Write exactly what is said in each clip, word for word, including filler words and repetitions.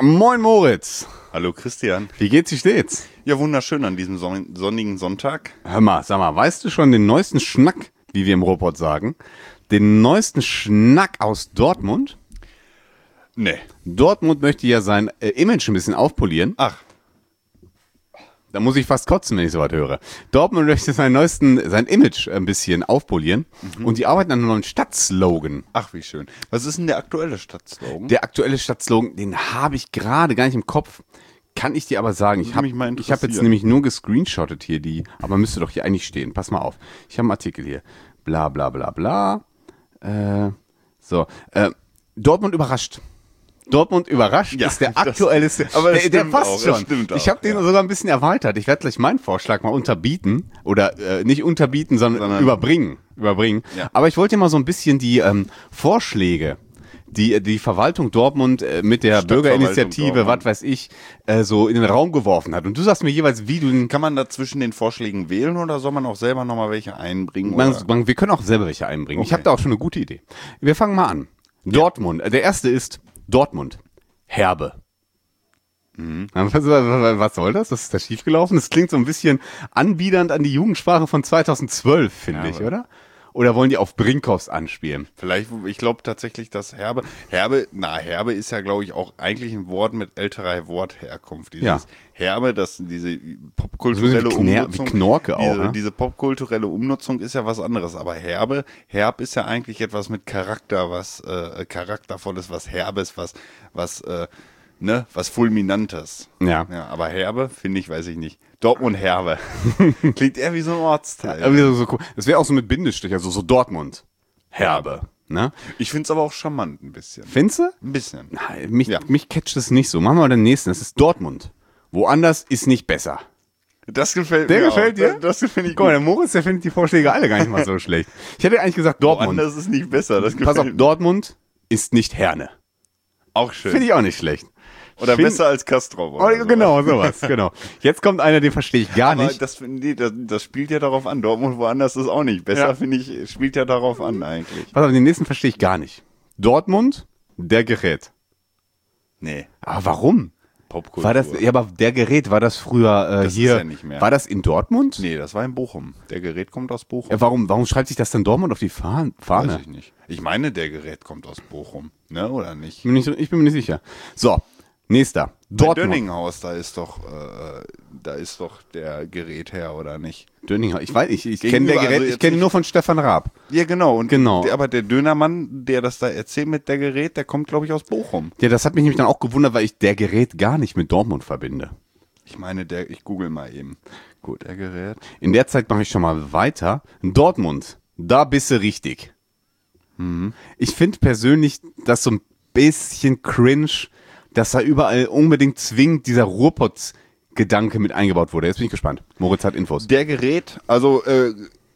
Moin Moritz. Hallo Christian. Wie geht's, wie steht's? Ja, wunderschön an diesem son- sonnigen Sonntag. Hör mal, sag mal, weißt du schon den neuesten Schnack, wie wir im Robot sagen? Den neuesten Schnack aus Dortmund? Nee. Dortmund möchte ja sein äh, Image ein bisschen aufpolieren. Ach. Da muss ich fast kotzen, wenn ich sowas höre. Dortmund möchte sein neuesten, sein Image ein bisschen aufpolieren. Mhm. Und die arbeiten an einem neuen Stadtslogan. Ach, wie schön. Was ist denn der aktuelle Stadtslogan? Der aktuelle Stadtslogan, den habe ich gerade gar nicht im Kopf. Kann ich dir aber sagen. Ich habe ich hab jetzt nämlich nur gescreenshottet hier die, aber müsste doch hier eigentlich stehen. Pass mal auf. Ich habe einen Artikel hier. Bla bla bla bla. Äh, so. Äh, Dortmund überrascht. Dortmund überrascht ja, ist der aktuelle, das, aber der, der passt auch, schon. Ich habe den ja. sogar ein bisschen erweitert. Ich werde gleich meinen Vorschlag mal unterbieten oder äh, nicht unterbieten, sondern, sondern überbringen, überbringen. Ja. Aber ich wollte dir mal so ein bisschen die ähm, Vorschläge, die die Verwaltung Dortmund äh, mit der Bürgerinitiative, was weiß ich, äh, so in den Raum geworfen hat. Und du sagst mir jeweils, wie du... Kann man da zwischen den Vorschlägen wählen oder soll man auch selber nochmal welche einbringen? Man, man, wir können auch selber welche einbringen. Okay. Ich habe da auch schon eine gute Idee. Wir fangen mal an. Dortmund. Der erste ist Dortmund. Herbe. Mhm. Was, was soll das? Was ist da schiefgelaufen? Das klingt so ein bisschen anbiedernd an die Jugendsprache von zweitausendzwölf, finde ja, ich, oder? Oder wollen die auf Brinkhoffs anspielen? Vielleicht, ich glaube tatsächlich, dass Herbe, Herbe, na, Herbe ist ja, glaube ich, auch eigentlich ein Wort mit älterer Wortherkunft. Dieses ja. Herbe, das, diese popkulturelle so wie Kner- Umnutzung. Wie Knorke auch, diese, ne? diese popkulturelle Umnutzung ist ja was anderes. Aber Herbe, Herb ist ja eigentlich etwas mit Charakter, was, äh, charaktervolles, was Herbes, was, was, äh, ne, was Fulminantes. Ja. Ja, aber Herbe, finde ich, weiß ich nicht. Dortmund Herbe. Klingt eher wie so ein Ortsteil. Ja, so, so cool. Das wäre auch so mit Bindestrich, also so Dortmund. Herbe. Ne? Ich finde es aber auch charmant ein bisschen. Findest du? Ein bisschen. Nein, mich, ja. mich catcht das nicht so. Machen wir mal den nächsten. Das ist Dortmund. Woanders ist nicht besser. Das gefällt der mir gefällt auch. dir? Das, das finde ich Guck mal, der Moritz, der findet die Vorschläge alle gar nicht mal so schlecht. Ich hätte eigentlich gesagt Dortmund. Woanders ist nicht besser. Das Pass auf, mir. Dortmund ist nicht Herne. Auch schön. Finde ich auch nicht schlecht. Oder find, besser als Castrop. Oh, so. Genau, sowas, genau. Jetzt kommt einer, den verstehe ich gar aber nicht. Das, nee, das, das spielt ja darauf an. Dortmund woanders ist auch nicht. Besser, ja. finde ich, spielt ja darauf an eigentlich. Pass auf, den nächsten verstehe ich gar nicht. Dortmund, der Gerät. Nee. Aber warum? Popkultur. War das, ja, aber der Gerät, war das früher äh, das hier? Ist ja nicht mehr. War das in Dortmund? Nee, das war in Bochum. Der Gerät kommt aus Bochum. Ja, warum, warum schreibt sich das dann Dortmund auf die Fahne? Weiß ich nicht. Ich meine, der Gerät kommt aus Bochum. Ne, oder nicht? Ich bin, nicht, ich bin mir nicht sicher. So. Nächster. Dortmund. Bei Dönninghaus, da ist doch, äh, da ist doch der Gerätherr, oder nicht? Dönninghaus, ich weiß, ich, ich kenne der Gerät, also ich kenne nur von Stefan Raab. Ja, genau. Und genau. Der, aber der Dönermann, der das da erzählt mit der Gerät, der kommt, glaube ich, aus Bochum. Ja, das hat mich nämlich dann auch gewundert, weil ich der Gerät gar nicht mit Dortmund verbinde. Ich meine, der, ich google mal eben. Gut, der Gerät. In der Zeit mache ich schon mal weiter. Dortmund, da bist du richtig. Mhm. Ich finde persönlich das so ein bisschen cringe, dass da überall unbedingt zwingend dieser Ruhrpott-Gedanke mit eingebaut wurde. Jetzt bin ich gespannt. Moritz hat Infos. Der Gerät, also äh,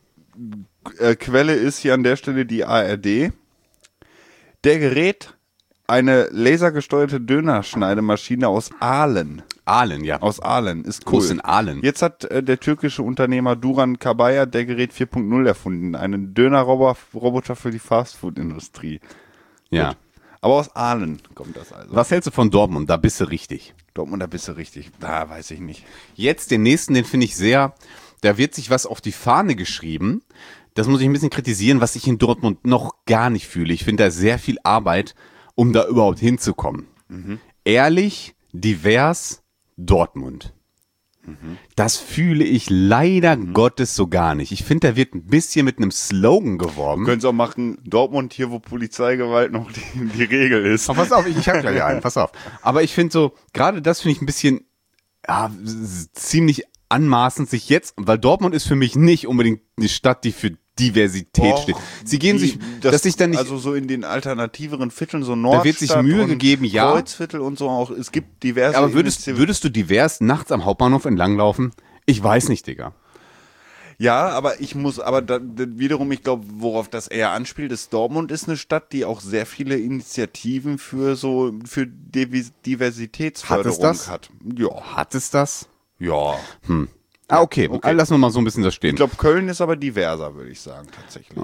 äh, Quelle ist hier an der Stelle die A R D. Der Gerät, eine lasergesteuerte Dönerschneidemaschine aus Aalen. Aalen, ja. Aus Aalen, ist cool. Wo ist denn Aalen? Jetzt hat äh, der türkische Unternehmer Duran Kabaya der Gerät vier Punkt null erfunden. Einen Dönerroboter für die Fastfood-Industrie. Ja. Gut. Aber aus Aalen kommt das also. Was hältst du von Dortmund? Da bist du richtig. Dortmund, da bist du richtig. Da weiß ich nicht. Jetzt den nächsten, den finde ich sehr, da wird sich was auf die Fahne geschrieben. Das muss ich ein bisschen kritisieren, was ich in Dortmund noch gar nicht fühle. Ich finde da sehr viel Arbeit, um da überhaupt hinzukommen. Mhm. Ehrlich, divers, Dortmund. Mhm. Das fühle ich leider mhm. Gottes so gar nicht. Ich finde, da wird ein bisschen mit einem Slogan geworben. Du könntest auch machen, Dortmund hier, wo Polizeigewalt noch die, die Regel ist. Oh, pass auf, ich, ich habe gleich einen, pass auf. Aber ich finde so, gerade das finde ich ein bisschen ja, ziemlich anmaßend sich jetzt, weil Dortmund ist für mich nicht unbedingt eine Stadt, die für Diversität Och, steht. Sie gehen die, sich, das, dass sich dann nicht, also so in den alternativeren Vierteln, so Nordstadt da wird sich Mühe und gegeben, ja. Kreuzviertel und so auch, es gibt diverse. Aber würdest, würdest du divers nachts am Hauptbahnhof entlanglaufen? Ich weiß nicht, Digga. Ja, aber ich muss, aber da, da, wiederum, ich glaube, worauf das eher anspielt, ist, Dortmund ist eine Stadt, die auch sehr viele Initiativen für so, für Diversitätsförderung hat. Es das? hat. Ja. Hat es das? Ja. Hm. Ah, okay. okay. Lassen wir mal so ein bisschen das stehen. Ich glaube, Köln ist aber diverser, würde ich sagen, tatsächlich.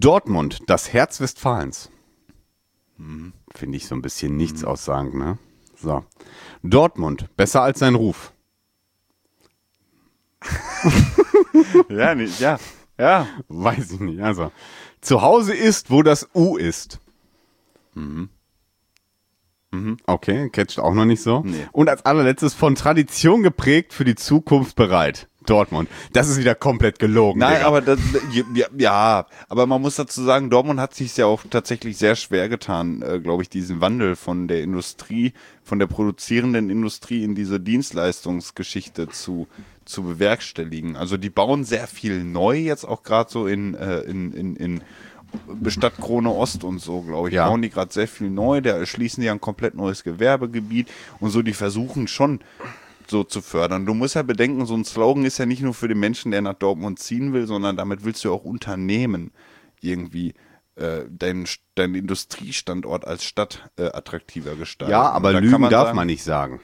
Dortmund, das Herz Westfalens. Hm. Finde ich so ein bisschen nichts hm. aussagend, ne? So. Dortmund, besser als sein Ruf. Ja, nee, ja, ja. Weiß ich nicht. Also, zu Hause ist, wo das U ist. Mhm. Mhm. Okay, catcht auch noch nicht so. Nee. Und als allerletztes, von Tradition geprägt, für die Zukunft bereit. Dortmund. Das ist wieder komplett gelogen. Nein, Digga. aber das, ja, ja, aber man muss dazu sagen, Dortmund hat sich ja auch tatsächlich sehr schwer getan, äh, glaube ich, diesen Wandel von der Industrie, von der produzierenden Industrie in diese Dienstleistungsgeschichte zu zu bewerkstelligen. Also die bauen sehr viel neu jetzt auch gerade so in äh, in in in Stadt Krone Ost und so, glaube ich, Ja. bauen die gerade sehr viel neu. Da erschließen die ein komplett neues Gewerbegebiet und so. Die versuchen schon so zu fördern. Du musst ja bedenken, so ein Slogan ist ja nicht nur für den Menschen, der nach Dortmund ziehen will, sondern damit willst du auch Unternehmen irgendwie äh, deinen dein Industriestandort als Stadt äh, attraktiver gestalten. ja, aber Und da Lügen kann man darf sagen, man nicht sagen.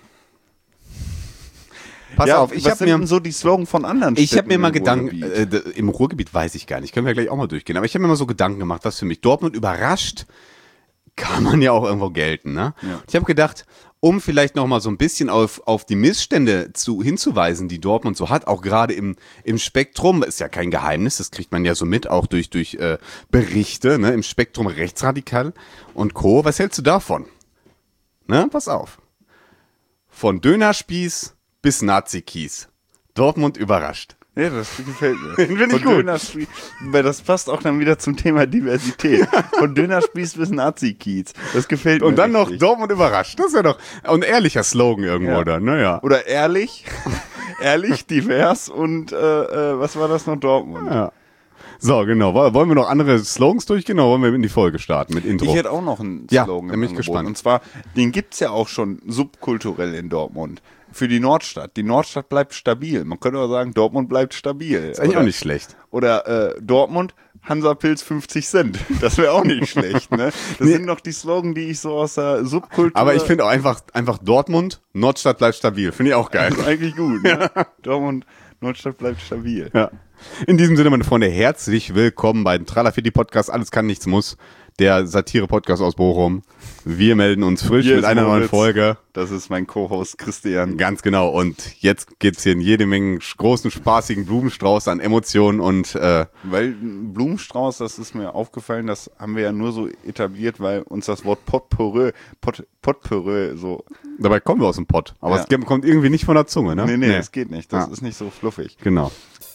Pass ja, auf, ich was habe sind mir denn so die Slogan von anderen Ich habe Städten mir mal im Gedanken, Ruhrgebiet? äh, d- im Ruhrgebiet weiß ich gar nicht, können wir gleich auch mal durchgehen, aber ich habe mir mal so Gedanken gemacht, was für mich Dortmund überrascht, kann man ja auch irgendwo gelten, ne? Ja. Ich habe gedacht, um vielleicht noch mal so ein bisschen auf, auf die Missstände zu, hinzuweisen, die Dortmund so hat, auch gerade im, im Spektrum, ist ja kein Geheimnis, das kriegt man ja so mit, auch durch, durch äh, Berichte, ne? Im Spektrum rechtsradikal und Co. Was hältst du davon? Ne? Pass auf. Von Dönerspieß bis Nazi-Kies. Dortmund überrascht. Ja, das gefällt mir. Find ich Von gut. Dönerspieß, weil das passt auch dann wieder zum Thema Diversität. Von Dönerspieß bis Nazi-Kiez. Das gefällt mir. Und dann noch richtig. Dortmund überrascht. Das ist ja doch ein ehrlicher Slogan irgendwo, Ja. oder? Naja. Oder ehrlich, ehrlich, divers und äh, äh, was war das noch? Dortmund. Ja. So, genau. Woll- Wollen wir noch andere Slogans durchgehen oder wollen wir in die Folge starten mit Intro? Ich hätte auch noch einen Ja, Slogan da im bin ich Angebot. gespannt. Und zwar, den gibt's ja auch schon subkulturell in Dortmund. Für die Nordstadt. Die Nordstadt bleibt stabil. Man könnte auch sagen, Dortmund bleibt stabil. ist eigentlich oder, auch nicht schlecht. Oder äh, Dortmund, Hansapilz fünfzig Cent. Das wäre auch nicht schlecht, ne? Das sind noch die Slogan, die ich so aus der Subkultur... Aber ich finde auch einfach, einfach Dortmund, Nordstadt bleibt stabil. Finde ich auch geil. Das ist eigentlich gut, ne? Dortmund, Nordstadt bleibt stabil. Ja. In diesem Sinne, meine Freunde, herzlich willkommen bei dem Tralafiti Podcast. Alles kann, nichts muss. Der Satire-Podcast aus Bochum. Wir melden uns frisch Hier mit ist einer neuen Moritz. Folge. Das ist mein Co-Host Christian. Ganz genau. Und jetzt gibt's hier jede Menge großen, spaßigen Blumenstrauß an Emotionen und äh, Weil ein Blumenstrauß, das ist mir aufgefallen, das haben wir ja nur so etabliert, weil uns das Wort Potpourri, Pot, Potpourri so... dabei kommen wir aus dem Pott. Aber Ja. es kommt irgendwie nicht von der Zunge, ne? Nee, nee, das geht nicht. Das Ja. ist nicht so fluffig. Genau.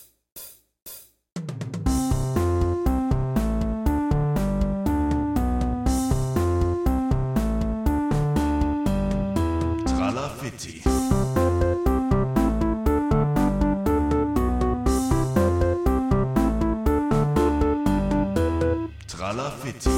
Tralafitti. Tralafitti.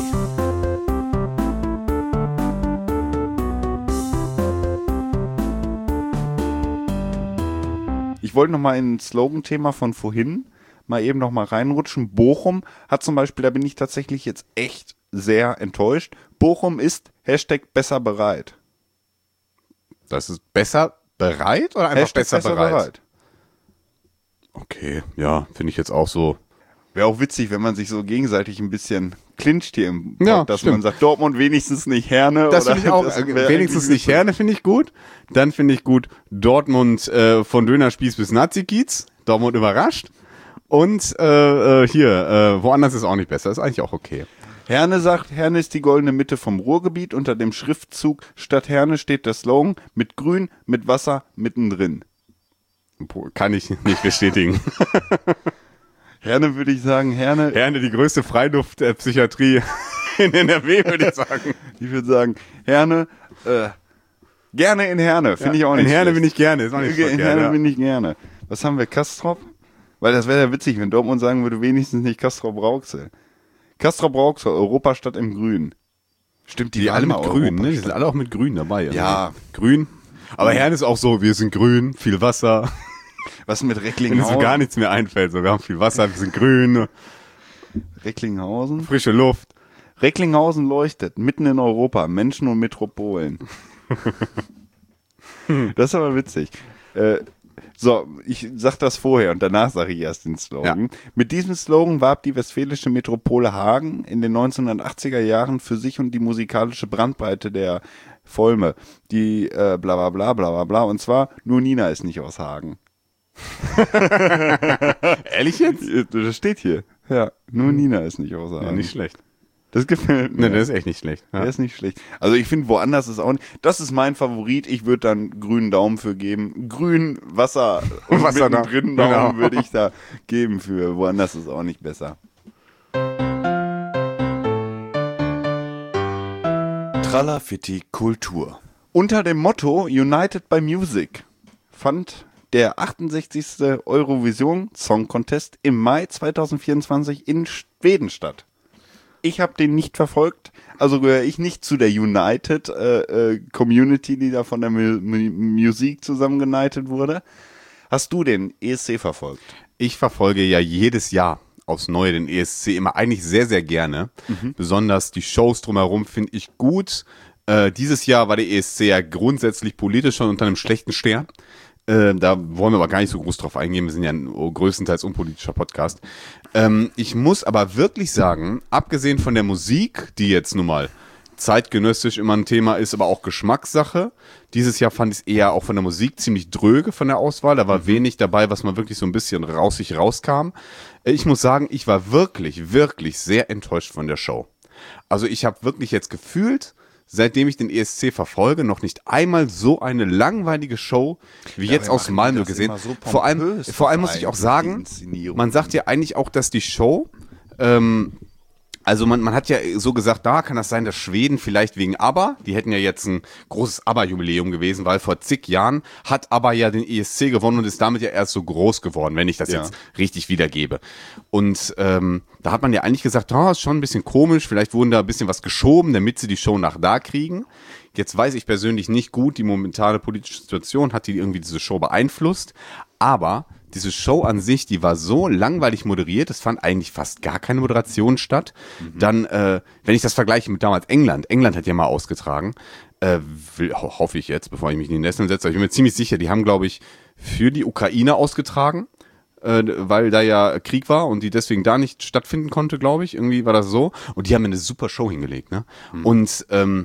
Ich wollte noch mal in ein Slogan-Thema von vorhin mal eben noch mal reinrutschen. Bochum hat zum Beispiel, da bin ich tatsächlich jetzt echt sehr enttäuscht. Bochum ist Hashtag besser bereit. Das ist besser bereit oder einfach Hashtag besser, bereit? Okay, ja, finde ich jetzt auch so. Wäre auch witzig, wenn man sich so gegenseitig ein bisschen clincht hier im Pod, Ja, dass stimmt. man sagt, Dortmund wenigstens nicht Herne. Das oder finde ich auch, das äh, wär wenigstens irgendwie nicht Herne finde ich gut. Dann finde ich gut Dortmund äh, von Dönerspieß bis Nazi-Kiez. Dortmund überrascht. Und äh, äh, hier, äh, woanders ist auch nicht besser. Ist eigentlich auch okay. Herne sagt, Herne ist die goldene Mitte vom Ruhrgebiet. Unter dem Schriftzug Stadt Herne steht der Slogan mit Grün, mit Wasser, mittendrin. Kann ich nicht bestätigen. Herne würde ich sagen, Herne, Herne, die größte Freiluftpsychiatrie in N R W, würde ich sagen. ich würde sagen, Herne, äh, gerne in Herne, finde ich auch nicht In Herne schlecht. bin ich gerne, ist auch nicht In verkehrt, Herne ja. bin ich gerne. Was haben wir, Kastrop? Weil das wäre ja witzig, wenn Dortmund sagen würde, wenigstens nicht Kastrop-Rauxel. Kastrop-Rauxel, Europastadt im Grün. Stimmt, die, Die waren alle mit mal Grün, ne? Die Europastadt. sind alle auch mit Grün dabei. irgendwie. Ja. Grün. Aber Herne ist auch so, wir sind grün, viel Wasser. Was mit Wenn uns so Recklinghausen? gar nichts mehr einfällt, so, wir haben viel Wasser, wir sind grün, Recklinghausen? frische Luft. Recklinghausen leuchtet, mitten in Europa, Menschen und Metropolen. Das ist aber witzig. Äh, So, ich sag das vorher und danach sage ich erst den Slogan. Ja. Mit diesem Slogan warb die westfälische Metropole Hagen in den neunzehnhundertachtziger Jahren für sich und die musikalische Brandbreite der Volme. Die äh, bla bla bla bla bla bla. Und zwar, nur Nina ist nicht aus Hagen. Ehrlich jetzt? Das steht hier. Ja, nur Nina ist nicht aus Hagen. Ja, nicht schlecht. Das gefällt mir. Ne, das ist echt nicht schlecht. Ja. Der ist nicht schlecht. Also ich finde, woanders ist auch nicht. Das ist mein Favorit. Ich würde dann grünen Daumen für geben. Grün, Wasser und Wasser mittendrin da. Daumen Genau. würde ich da geben für. Woanders ist auch nicht besser. Tralafitti Kultur. Unter dem Motto United by Music fand der achtundsechzigste Eurovision Song Contest im Mai zweitausendvierundzwanzig in Schweden statt. Ich habe den nicht verfolgt, also gehöre ich nicht zu der United äh, äh, Community, die da von der Mu Mu Musik zusammengeunited wurde. Hast du den E S C verfolgt? Ich verfolge ja jedes Jahr aufs Neue den E S C immer eigentlich sehr, sehr gerne. Mhm. Besonders die Shows drumherum finde ich gut. Äh, dieses Jahr war der E S C ja grundsätzlich politisch schon unter einem schlechten Stern. Äh, da wollen wir aber gar nicht so groß drauf eingehen. Wir sind ja ein größtenteils unpolitischer Podcast. Ähm, ich muss aber wirklich sagen, abgesehen von der Musik, die jetzt nun mal zeitgenössisch immer ein Thema ist, aber auch Geschmackssache. Dieses Jahr fand ich es eher auch von der Musik ziemlich dröge von der Auswahl. Da war mhm. wenig dabei, was mal wirklich so ein bisschen raus sich rauskam. Ich muss sagen, ich war wirklich, wirklich sehr enttäuscht von der Show. Also ich habe wirklich jetzt gefühlt, seitdem ich den E S C verfolge, noch nicht einmal so eine langweilige Show wie ja, jetzt aus Malmö gesehen. So vor allem, vor allem muss ich auch sagen, man sagt ja eigentlich auch, dass die Show, ähm, also man, man hat ja so gesagt, da kann das sein, dass Schweden vielleicht wegen ABBA, die hätten ja jetzt ein großes ABBA-Jubiläum gewesen, weil vor zig Jahren hat ABBA ja den E S C gewonnen und ist damit ja erst so groß geworden, wenn ich das ja. jetzt richtig wiedergebe. Und ähm, da hat man ja eigentlich gesagt, oh, ist schon ein bisschen komisch, vielleicht wurden da ein bisschen was geschoben, damit sie die Show nach da kriegen. Jetzt weiß ich persönlich nicht gut, die momentane politische Situation hat die irgendwie diese Show beeinflusst, aber diese Show an sich, die war so langweilig moderiert, es fand eigentlich fast gar keine Moderation statt. Mhm. Dann, äh, wenn ich das vergleiche mit damals England, England hat ja mal ausgetragen, äh, will, ho hoffe ich jetzt, bevor ich mich in die Nesseln setze, ich bin mir ziemlich sicher, die haben, glaube ich, für die Ukraine ausgetragen, äh, weil da ja Krieg war und die deswegen da nicht stattfinden konnte, glaube ich, irgendwie war das so. Und die haben eine super Show hingelegt, ne? Mhm. Und, ähm,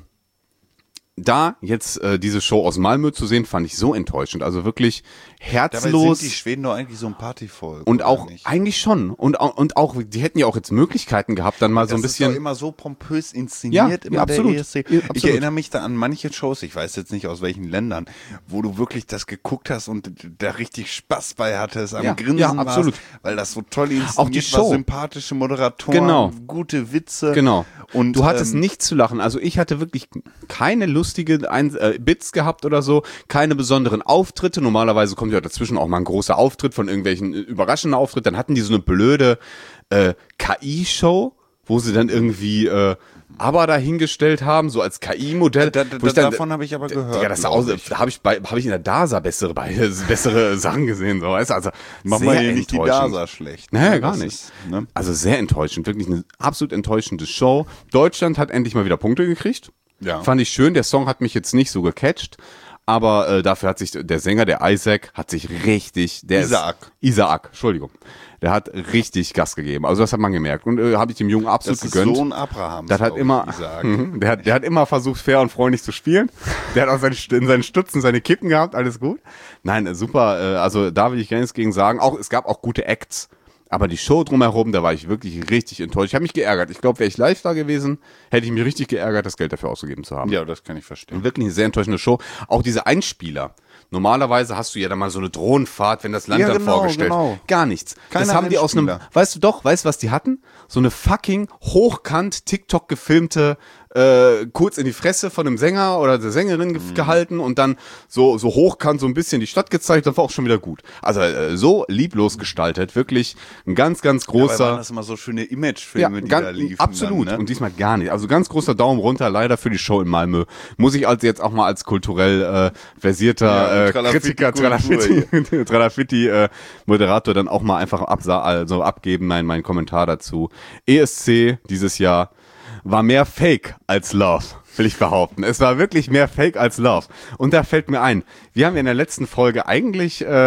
da jetzt äh, diese Show aus Malmö zu sehen, fand ich so enttäuschend. Also wirklich herzlos. Dabei sind die Schweden doch eigentlich so ein Partyvolk. Und auch, nicht? eigentlich schon. Und, und auch, die hätten ja auch jetzt Möglichkeiten gehabt, dann mal das so ein bisschen. Das ist doch immer so pompös inszeniert, ja, immer ja, absolut. der E S C. Ja, ich erinnere mich da an manche Shows, ich weiß jetzt nicht aus welchen Ländern, wo du wirklich das geguckt hast und da richtig Spaß bei hattest, am ja, Grinsen ja, absolut. warst, weil das so toll inszeniert auch die Show. war, sympathische Moderatoren, genau. gute Witze. Genau. Und du hattest ähm, nichts zu lachen. Also ich hatte wirklich keine lustige Ein äh, Bits gehabt oder so, keine besonderen Auftritte. Normalerweise kommt ja dazwischen auch mal ein großer Auftritt von irgendwelchen äh, überraschenden Auftritt. Dann hatten die so eine blöde äh, K I-Show, wo sie dann irgendwie äh, aber dahingestellt haben, so als K I-Modell. Da, da, da, davon habe ich aber gehört. Ja, das aus, da habe ich bei, habe ich in der DASA bessere, bessere Sachen gesehen, so, weißt du, also mach mal hier nicht die DASA schlecht. Naja, gar nicht. Ist, ne? Also sehr enttäuschend, wirklich eine absolut enttäuschende Show. Deutschland hat endlich mal wieder Punkte gekriegt. Ja. Fand ich schön. Der Song hat mich jetzt nicht so gecatcht. Aber äh, dafür hat sich der Sänger, der Isaac, hat sich richtig... Der Isaac. Ist, Isaac, Entschuldigung. Der hat richtig Gas gegeben. Also das hat man gemerkt. Und äh, habe ich dem Jungen absolut das ist gegönnt. Sohn Abrahams. Das hat immer, der hat, der hat immer versucht, fair und freundlich zu spielen. Der hat auch seine, in seinen Stützen seine Kippen gehabt, alles gut. Nein, super. Äh, also da will ich gar nichts gegen sagen. Auch es gab auch gute Acts. Aber die Show drumherum, da war ich wirklich richtig enttäuscht. Ich habe mich geärgert. Ich glaube, wäre ich live da gewesen, hätte ich mich richtig geärgert, das Geld dafür ausgegeben zu haben. Ja, das kann ich verstehen. Wirklich eine sehr enttäuschende Show. Auch diese Einspieler. Normalerweise hast du ja dann mal so eine Drohnenfahrt, wenn das Land ja, dann genau, vorgestellt. Genau. Gar nichts. Keine das haben die aus einem, weißt du doch, weißt du, was die hatten? So eine fucking hochkant TikTok gefilmte äh, kurz in die Fresse von einem Sänger oder der Sängerin ge- mhm. gehalten und dann so so hochkant so ein bisschen die Stadt gezeigt, das war auch schon wieder gut. Also äh, so lieblos gestaltet, wirklich ein ganz, ganz großer... Ja, waren das immer so schöne Imagefilme, ja, die ganz, da liefen. Absolut, dann, ne? Und diesmal gar nicht. Also ganz großer Daumen runter, leider für die Show in Malmö. Muss ich also jetzt auch mal als kulturell äh, versierter ja, äh, Kritiker, Tralafitti, Tralafitti äh, Moderator dann auch mal einfach absa- also abgeben, mein, mein Kommentar dazu. E S C dieses Jahr war mehr Fake als Love, will ich behaupten. Es war wirklich mehr Fake als Love. Und da fällt mir ein, wir haben ja in der letzten Folge eigentlich äh,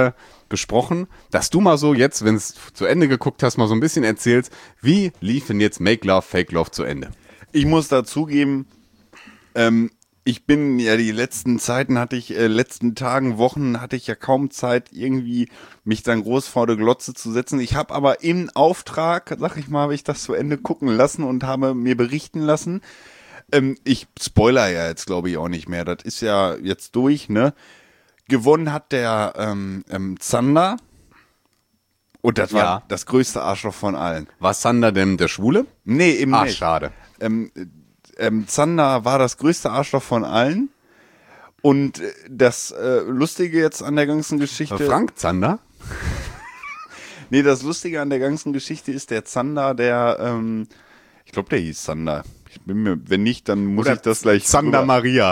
besprochen, dass du mal so jetzt, wenn es zu Ende geguckt hast, mal so ein bisschen erzählst, wie lief denn jetzt Make Love, Fake Love zu Ende? Ich muss dazugeben, ähm, ich bin ja die letzten Zeiten hatte ich, äh, letzten Tagen, Wochen hatte ich ja kaum Zeit, irgendwie mich dann groß vor der Glotze zu setzen. Ich habe aber im Auftrag, sag ich mal, habe ich das zu Ende gucken lassen und habe mir berichten lassen. Ähm, ich spoiler ja jetzt, glaube ich, auch nicht mehr. Das ist ja jetzt durch, ne? Gewonnen hat der ähm, ähm, Zander. Und das war Ja. das größte Arschloch von allen. War Sander denn der Schwule? Nee, eben Ah, nicht. schade. Ähm, ähm, Zander war das größte Arschloch von allen. Und äh, das äh, Lustige jetzt an der ganzen Geschichte... Frank Zander? Nee, das Lustige an der ganzen Geschichte ist der Zander, der... Ähm, ich glaube, der hieß Zander. Ich bin mir, wenn nicht, dann muss ich das gleich... Zander rüber- Maria.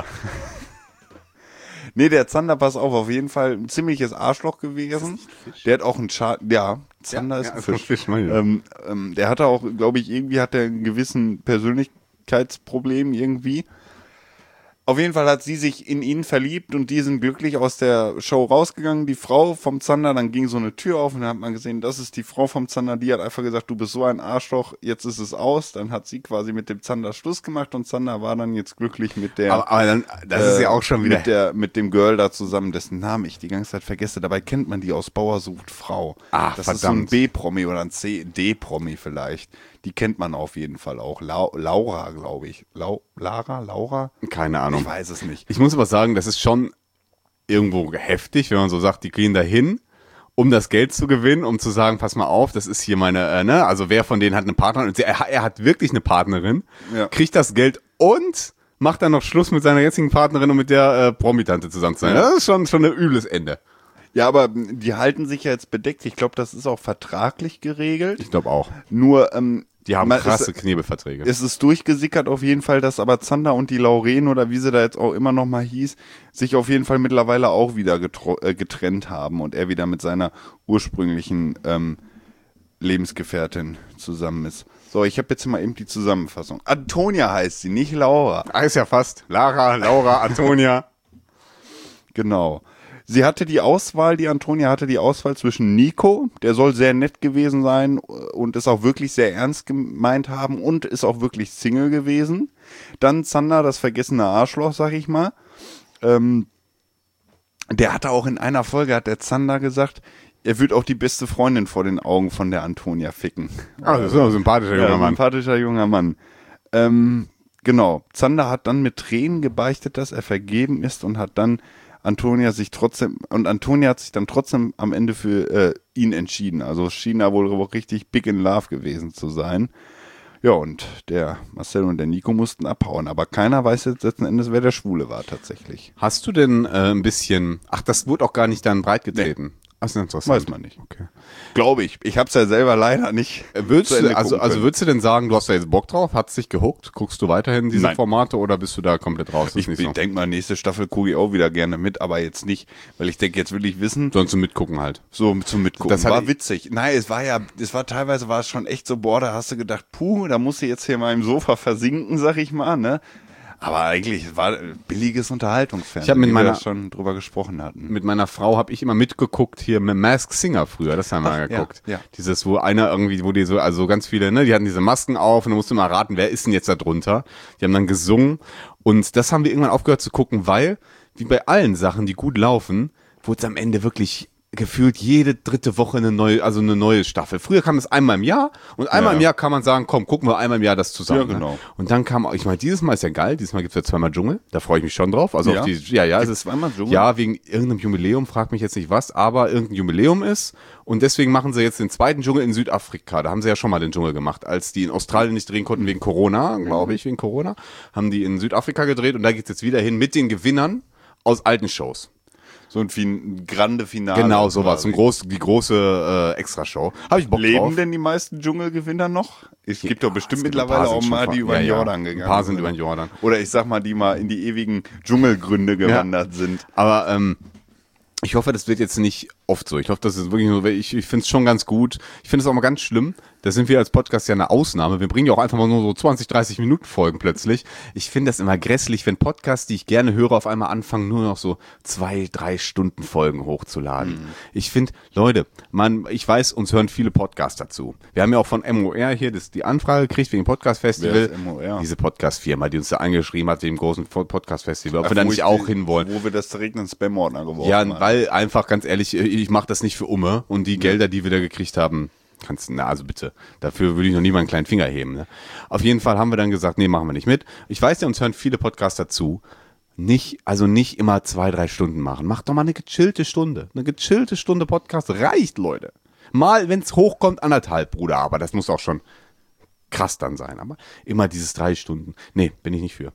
Nee, der Zander, pass auf, auf jeden Fall ein ziemliches Arschloch gewesen. Der hat auch einen Schaden... Ja, Zander ist ja, ein ist ein Fisch. Fisch, mein Lieber. ähm, ähm, der hatte auch, glaube ich, irgendwie hat er einen gewissen Persönlichkeitsproblem irgendwie. Auf jeden Fall hat sie sich in ihn verliebt und die sind glücklich aus der Show rausgegangen. Die Frau vom Zander, dann ging so eine Tür auf und dann hat man gesehen, das ist die Frau vom Zander. Die hat einfach gesagt, du bist so ein Arschloch, jetzt ist es aus. Dann hat sie quasi mit dem Zander Schluss gemacht und Zander war dann jetzt glücklich mit der... Aber, aber dann, das ist ja auch schon wieder... Mit, der, mit dem Girl da zusammen, dessen Namen ich die ganze Zeit vergesse. Dabei kennt man die aus Bauer sucht Frau. Ach, das ist so ein verdammt. B-Promi oder ein C D-Promi vielleicht. Die kennt man auf jeden Fall auch. Lau Laura, glaube ich. Lau Lara? Laura? Keine Ahnung. Ich weiß es nicht. Ich muss aber sagen, das ist schon irgendwo heftig, wenn man so sagt, die gehen da hin, um das Geld zu gewinnen, um zu sagen, pass mal auf, das ist hier meine, äh, ne, also wer von denen hat eine Partnerin, und er, er hat wirklich eine Partnerin, Ja. kriegt das Geld und macht dann noch Schluss mit seiner jetzigen Partnerin und mit der äh, Promitante zusammen zu sein. Ja. Das ist schon, schon ein übles Ende. Ja, aber die halten sich ja jetzt bedeckt. Ich glaube, das ist auch vertraglich geregelt. Ich glaube auch. Nur, ähm, Die haben man- krasse es, Knebelverträge. es ist durchgesickert auf jeden Fall, dass aber Zander und die Lauren oder wie sie da jetzt auch immer noch mal hieß, sich auf jeden Fall mittlerweile auch wieder getro- äh, getrennt haben und er wieder mit seiner ursprünglichen ähm, Lebensgefährtin zusammen ist. So, ich habe jetzt mal eben die Zusammenfassung. Antonia heißt sie, nicht Laura. Ah, ist ja fast. Lara, Laura, Antonia. Genau. Sie hatte die Auswahl, die Antonia hatte die Auswahl zwischen Nico, der soll sehr nett gewesen sein und es auch wirklich sehr ernst gemeint haben und ist auch wirklich Single gewesen. Dann Zander, das vergessene Arschloch, sag ich mal. Ähm, der hatte auch in einer Folge, hat der Zander gesagt, er wird auch die beste Freundin vor den Augen von der Antonia ficken. Ah, das ist ein sympathischer junger Ja, Mann. sympathischer junger Mann. Ähm, genau. Zander hat dann mit Tränen gebeichtet, dass er vergeben ist und hat dann Antonia sich trotzdem, und Antonia hat sich dann trotzdem am Ende für äh, ihn entschieden. Also schien da wohl richtig big in love gewesen zu sein. Ja, und der Marcel und der Nico mussten abhauen. Aber keiner weiß jetzt letzten Endes, wer der Schwule war tatsächlich. Hast du denn äh, ein bisschen, ach, das wurde auch gar nicht dann breit getreten. Ach, das ist interessant. Weiß man nicht. Okay. Glaube ich. Ich habe es ja selber leider nicht. Äh, Würdest zu Ende du, also, gucken also können. würdest du denn sagen, du hast da jetzt Bock drauf, hat's dich gehuckt? Guckst du weiterhin diese Nein. Formate oder bist du da komplett raus? Das Ich, ist ich nicht so. denke mal, nächste Staffel gucke ich auch wieder gerne mit, aber jetzt nicht, weil ich denke, jetzt will ich wissen, Sonst zum Mitgucken halt. so zum Mitgucken. Das hat war ich- witzig. Nein, es war ja, es war teilweise war es schon echt so, boah, da hast du gedacht, puh, da musst du jetzt hier mal im Sofa versinken, sag ich mal, ne? Aber eigentlich es war billiges Unterhaltungsfernsehen, Ich hab mit wie meiner- wir das schon drüber gesprochen hatten. Mit meiner Frau habe ich immer mitgeguckt hier mit Mask Singer früher, das haben wir Ach, geguckt. ja, ja. Dieses, wo einer irgendwie, wo die so, also ganz viele, ne, die hatten diese Masken auf und du musst immer raten, wer ist denn jetzt da drunter? Die haben dann gesungen und das haben wir irgendwann aufgehört zu gucken, weil, wie bei allen Sachen, die gut laufen, wurde es am Ende wirklich gefühlt jede dritte Woche eine neue, also eine neue Staffel. Früher kam es einmal im Jahr und einmal Ja. im Jahr kann man sagen, komm, gucken wir einmal im Jahr das zusammen. Ja, genau. Ne? Und dann kam, ich meine, dieses Mal ist ja geil, dieses Mal gibt's ja zweimal Dschungel, da freue ich mich schon drauf. Also Ja? auf die, ja, ja, es Gibt's ist zweimal Dschungel? Ja, wegen irgendeinem Jubiläum, frag mich jetzt nicht was, aber irgendein Jubiläum ist und deswegen machen sie jetzt den zweiten Dschungel in Südafrika. Da haben sie ja schon mal den Dschungel gemacht, als die in Australien nicht drehen konnten wegen Corona, glaube ich, wegen Corona, haben die in Südafrika gedreht und da geht's jetzt wieder hin mit den Gewinnern aus alten Shows. So ein fin grande Finale. Genau, sowas, quasi. ein groß, die große äh, Extrashow. Habe ich Bock Leben drauf. denn die meisten Dschungelgewinner noch? Es gibt doch bestimmt es gibt ein mittlerweile paar auch sind mal, schon die ver- über ja, den ja. Jordan Ein gegangen paar sind über den Jordan. Oder ich sag mal, die mal in die ewigen Dschungelgründe gewandert sind. Aber ähm, ich hoffe, das wird jetzt nicht oft so. Ich hoffe, das ist wirklich so, ich, ich finde es schon ganz gut. Ich finde es auch mal ganz schlimm. Da sind wir als Podcast ja eine Ausnahme. Wir bringen ja auch einfach mal nur so zwanzig, dreißig Minuten Folgen plötzlich. Ich finde das immer grässlich, wenn Podcasts, die ich gerne höre, auf einmal anfangen, nur noch so zwei, drei Stunden Folgen hochzuladen. Mhm. Ich finde, Leute, man, ich weiß, uns hören viele Podcasts dazu. Wir haben ja auch von M O R hier das, die Anfrage gekriegt wegen Podcast-Festival. Wer ist M O R? Diese Podcast-Firma, die uns da angeschrieben hat, dem großen Podcast-Festival. Ob Ach, wir da wo nicht ich auch die- hinwollen. Wo wir das direkt in den Spam-Ordner geworfen Ja, haben. weil einfach, ganz ehrlich, ich mache das nicht für Umme und die Gelder, die wir da gekriegt haben, kannst, na, also bitte, dafür würde ich noch nie mal einen kleinen Finger heben. Ne? Auf jeden Fall haben wir dann gesagt, nee, machen wir nicht mit. Ich weiß ja, uns hören viele Podcaster zu. Nicht, also nicht immer zwei, drei Stunden machen. Macht doch mal eine gechillte Stunde. Eine gechillte Stunde Podcast reicht, Leute. Mal, wenn es hochkommt, anderthalb, Bruder, aber das muss auch schon krass dann sein. Aber immer dieses drei Stunden. Nee, bin ich nicht für.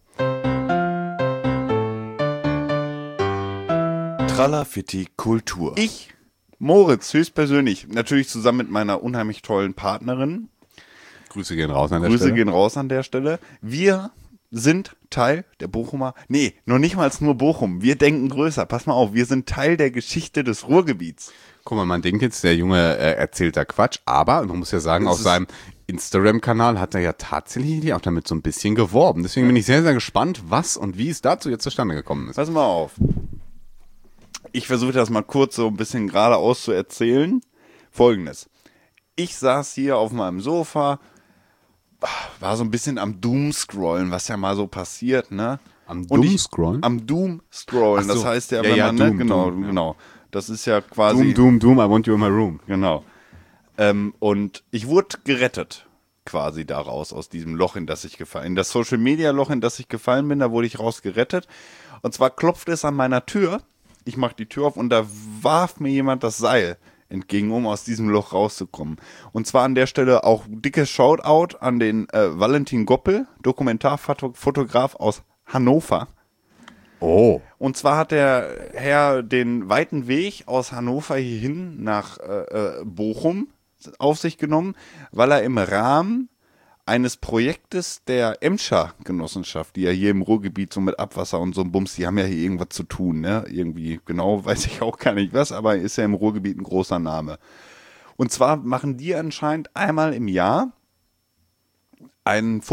Tralafitti Kultur. Ich, Moritz, höchstpersönlich, natürlich zusammen mit meiner unheimlich tollen Partnerin, Grüße gehen raus an der Grüße Stelle. gehen raus an der Stelle, wir sind Teil der Bochumer, nee, noch nicht mal nur Bochum, wir denken größer, pass mal auf, wir sind Teil der Geschichte des Ruhrgebiets. Guck mal, man denkt jetzt, der Junge äh, erzählt da Quatsch, aber man muss ja sagen, Das auf ist- seinem Instagram-Kanal hat er ja tatsächlich auch damit so ein bisschen geworben. Deswegen bin ich sehr, sehr gespannt, was und wie es dazu jetzt zustande gekommen ist. Pass mal auf. Ich versuche das mal kurz so ein bisschen geradeaus zu erzählen. Folgendes. Ich saß hier auf meinem Sofa, war so ein bisschen am Doom-Scrollen, was ja mal so passiert, ne? Am Und ich- Doom-Scrollen? Am Doom-Scrollen. Ach so. Das heißt ja, Ja, wenn ja, man, ne? Doom, Genau, Doom, ja. genau. Das ist ja quasi. Doom, Doom, Doom, I want you in my room. Genau. Ähm, und ich wurde gerettet, quasi daraus, aus diesem Loch, in das ich gefallen, in das Social Media Loch, in das ich gefallen bin, da wurde ich raus gerettet. Und zwar klopfte es an meiner Tür. Ich mach die Tür auf und da warf mir jemand das Seil entgegen, um aus diesem Loch rauszukommen. Und zwar an der Stelle auch dickes Shoutout an den äh, Valentin Goppel, Dokumentarfotograf aus Hannover. Oh. Und zwar hat der Herr den weiten Weg aus Hannover hierhin nach äh, äh, Bochum auf sich genommen, weil er im Rahmen eines Projektes der Emscher Genossenschaft, die ja hier im Ruhrgebiet so mit Abwasser und so ein Bums, die haben ja hier irgendwas zu tun, ne? Irgendwie, genau, weiß ich auch gar nicht was, aber ist ja im Ruhrgebiet ein großer Name. Und zwar machen die anscheinend einmal im Jahr ein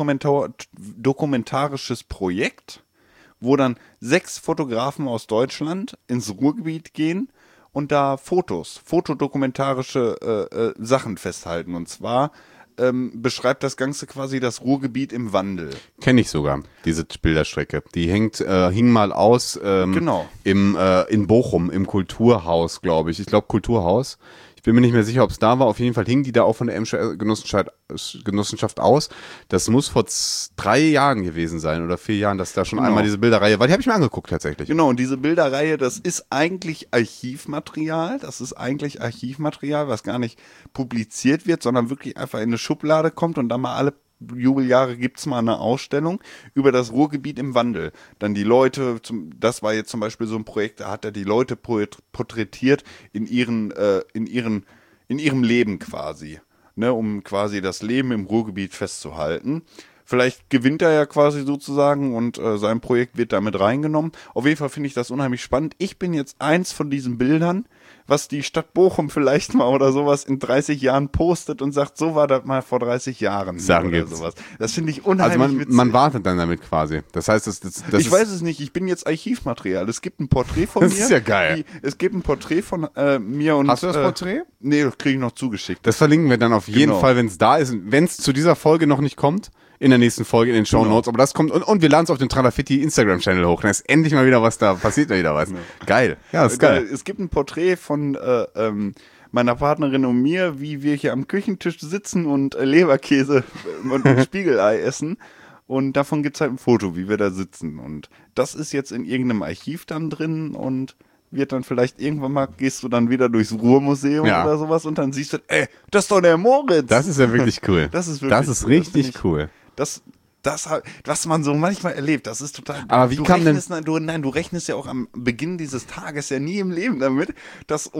fotodokumentarisches Projekt, wo dann sechs Fotografen aus Deutschland ins Ruhrgebiet gehen und da Fotos, fotodokumentarische äh, äh, Sachen festhalten. Und zwar ähm, beschreibt das Ganze quasi das Ruhrgebiet im Wandel. Kenne ich sogar, diese Bilderstrecke. Die hängt, äh, hing mal aus ähm, Genau. im, äh, in Bochum, im Kulturhaus, glaube ich. Ich glaube Kulturhaus. Ich bin mir nicht mehr sicher, ob es da war. Auf jeden Fall hing die da auch von der Emscher Genossenschaft, Genossenschaft aus. Das muss vor z- drei Jahren gewesen sein oder vier Jahren, dass da schon Genau. einmal diese Bilderreihe war. Die habe ich mir angeguckt tatsächlich. Genau, und diese Bilderreihe, das ist eigentlich Archivmaterial. Das ist eigentlich Archivmaterial, was gar nicht publiziert wird, sondern wirklich einfach in eine Schublade kommt und dann mal alle Jubeljahre gibt's mal eine Ausstellung über das Ruhrgebiet im Wandel. Dann die Leute, zum, das war jetzt zum Beispiel so ein Projekt, da hat er die Leute porträtiert in ihren, äh, in ihren, in ihrem Leben quasi, ne, um quasi das Leben im Ruhrgebiet festzuhalten. Vielleicht gewinnt er ja quasi sozusagen und äh, sein Projekt wird damit reingenommen. Auf jeden Fall finde ich das unheimlich spannend. Ich bin jetzt eins von diesen Bildern, was die Stadt Bochum vielleicht mal oder sowas in dreißig Jahren postet und sagt, so war das mal vor dreißig Jahren. Sagen oder gibt's. sowas. Das finde ich Also unheimlich man, witzig. man wartet dann damit quasi. Das heißt, das, das, das ich ist, weiß es nicht, ich bin jetzt Archivmaterial. Es gibt ein Porträt von Das mir. ist ja geil. Die, es gibt ein Porträt von äh, mir und. Hast du das äh, Porträt? Nee, das kriege ich noch zugeschickt. Das verlinken wir dann auf jeden Genau. Fall, wenn es da ist. Wenn es zu dieser Folge noch nicht kommt, in der nächsten Folge in den Show Notes. Aber das kommt und, und wir laden es auf den Tralafitti Instagram-Channel hoch. Da ist endlich mal wieder was da, passiert da wieder was. Geil. Ja, das ist geil. Äh, Es gibt ein Porträt von äh, ähm, meiner Partnerin und mir, wie wir hier am Küchentisch sitzen und äh, Leberkäse und ein Spiegelei essen. Und davon gibt es halt ein Foto, wie wir da sitzen. Und das ist jetzt in irgendeinem Archiv dann drin und wird dann vielleicht irgendwann mal, gehst du dann wieder durchs Ruhrmuseum Ja. oder sowas und dann siehst du, ey, das ist doch der Moritz. Das ist ja wirklich cool. Das ist wirklich Das ist cool. Das richtig find ich- cool. Das, das, hat- was man so manchmal erlebt, das ist total. Aber wie du kam denn- rechnest, denn? Du, nein, du rechnest ja auch am Beginn dieses Tages ja nie im Leben damit, dass um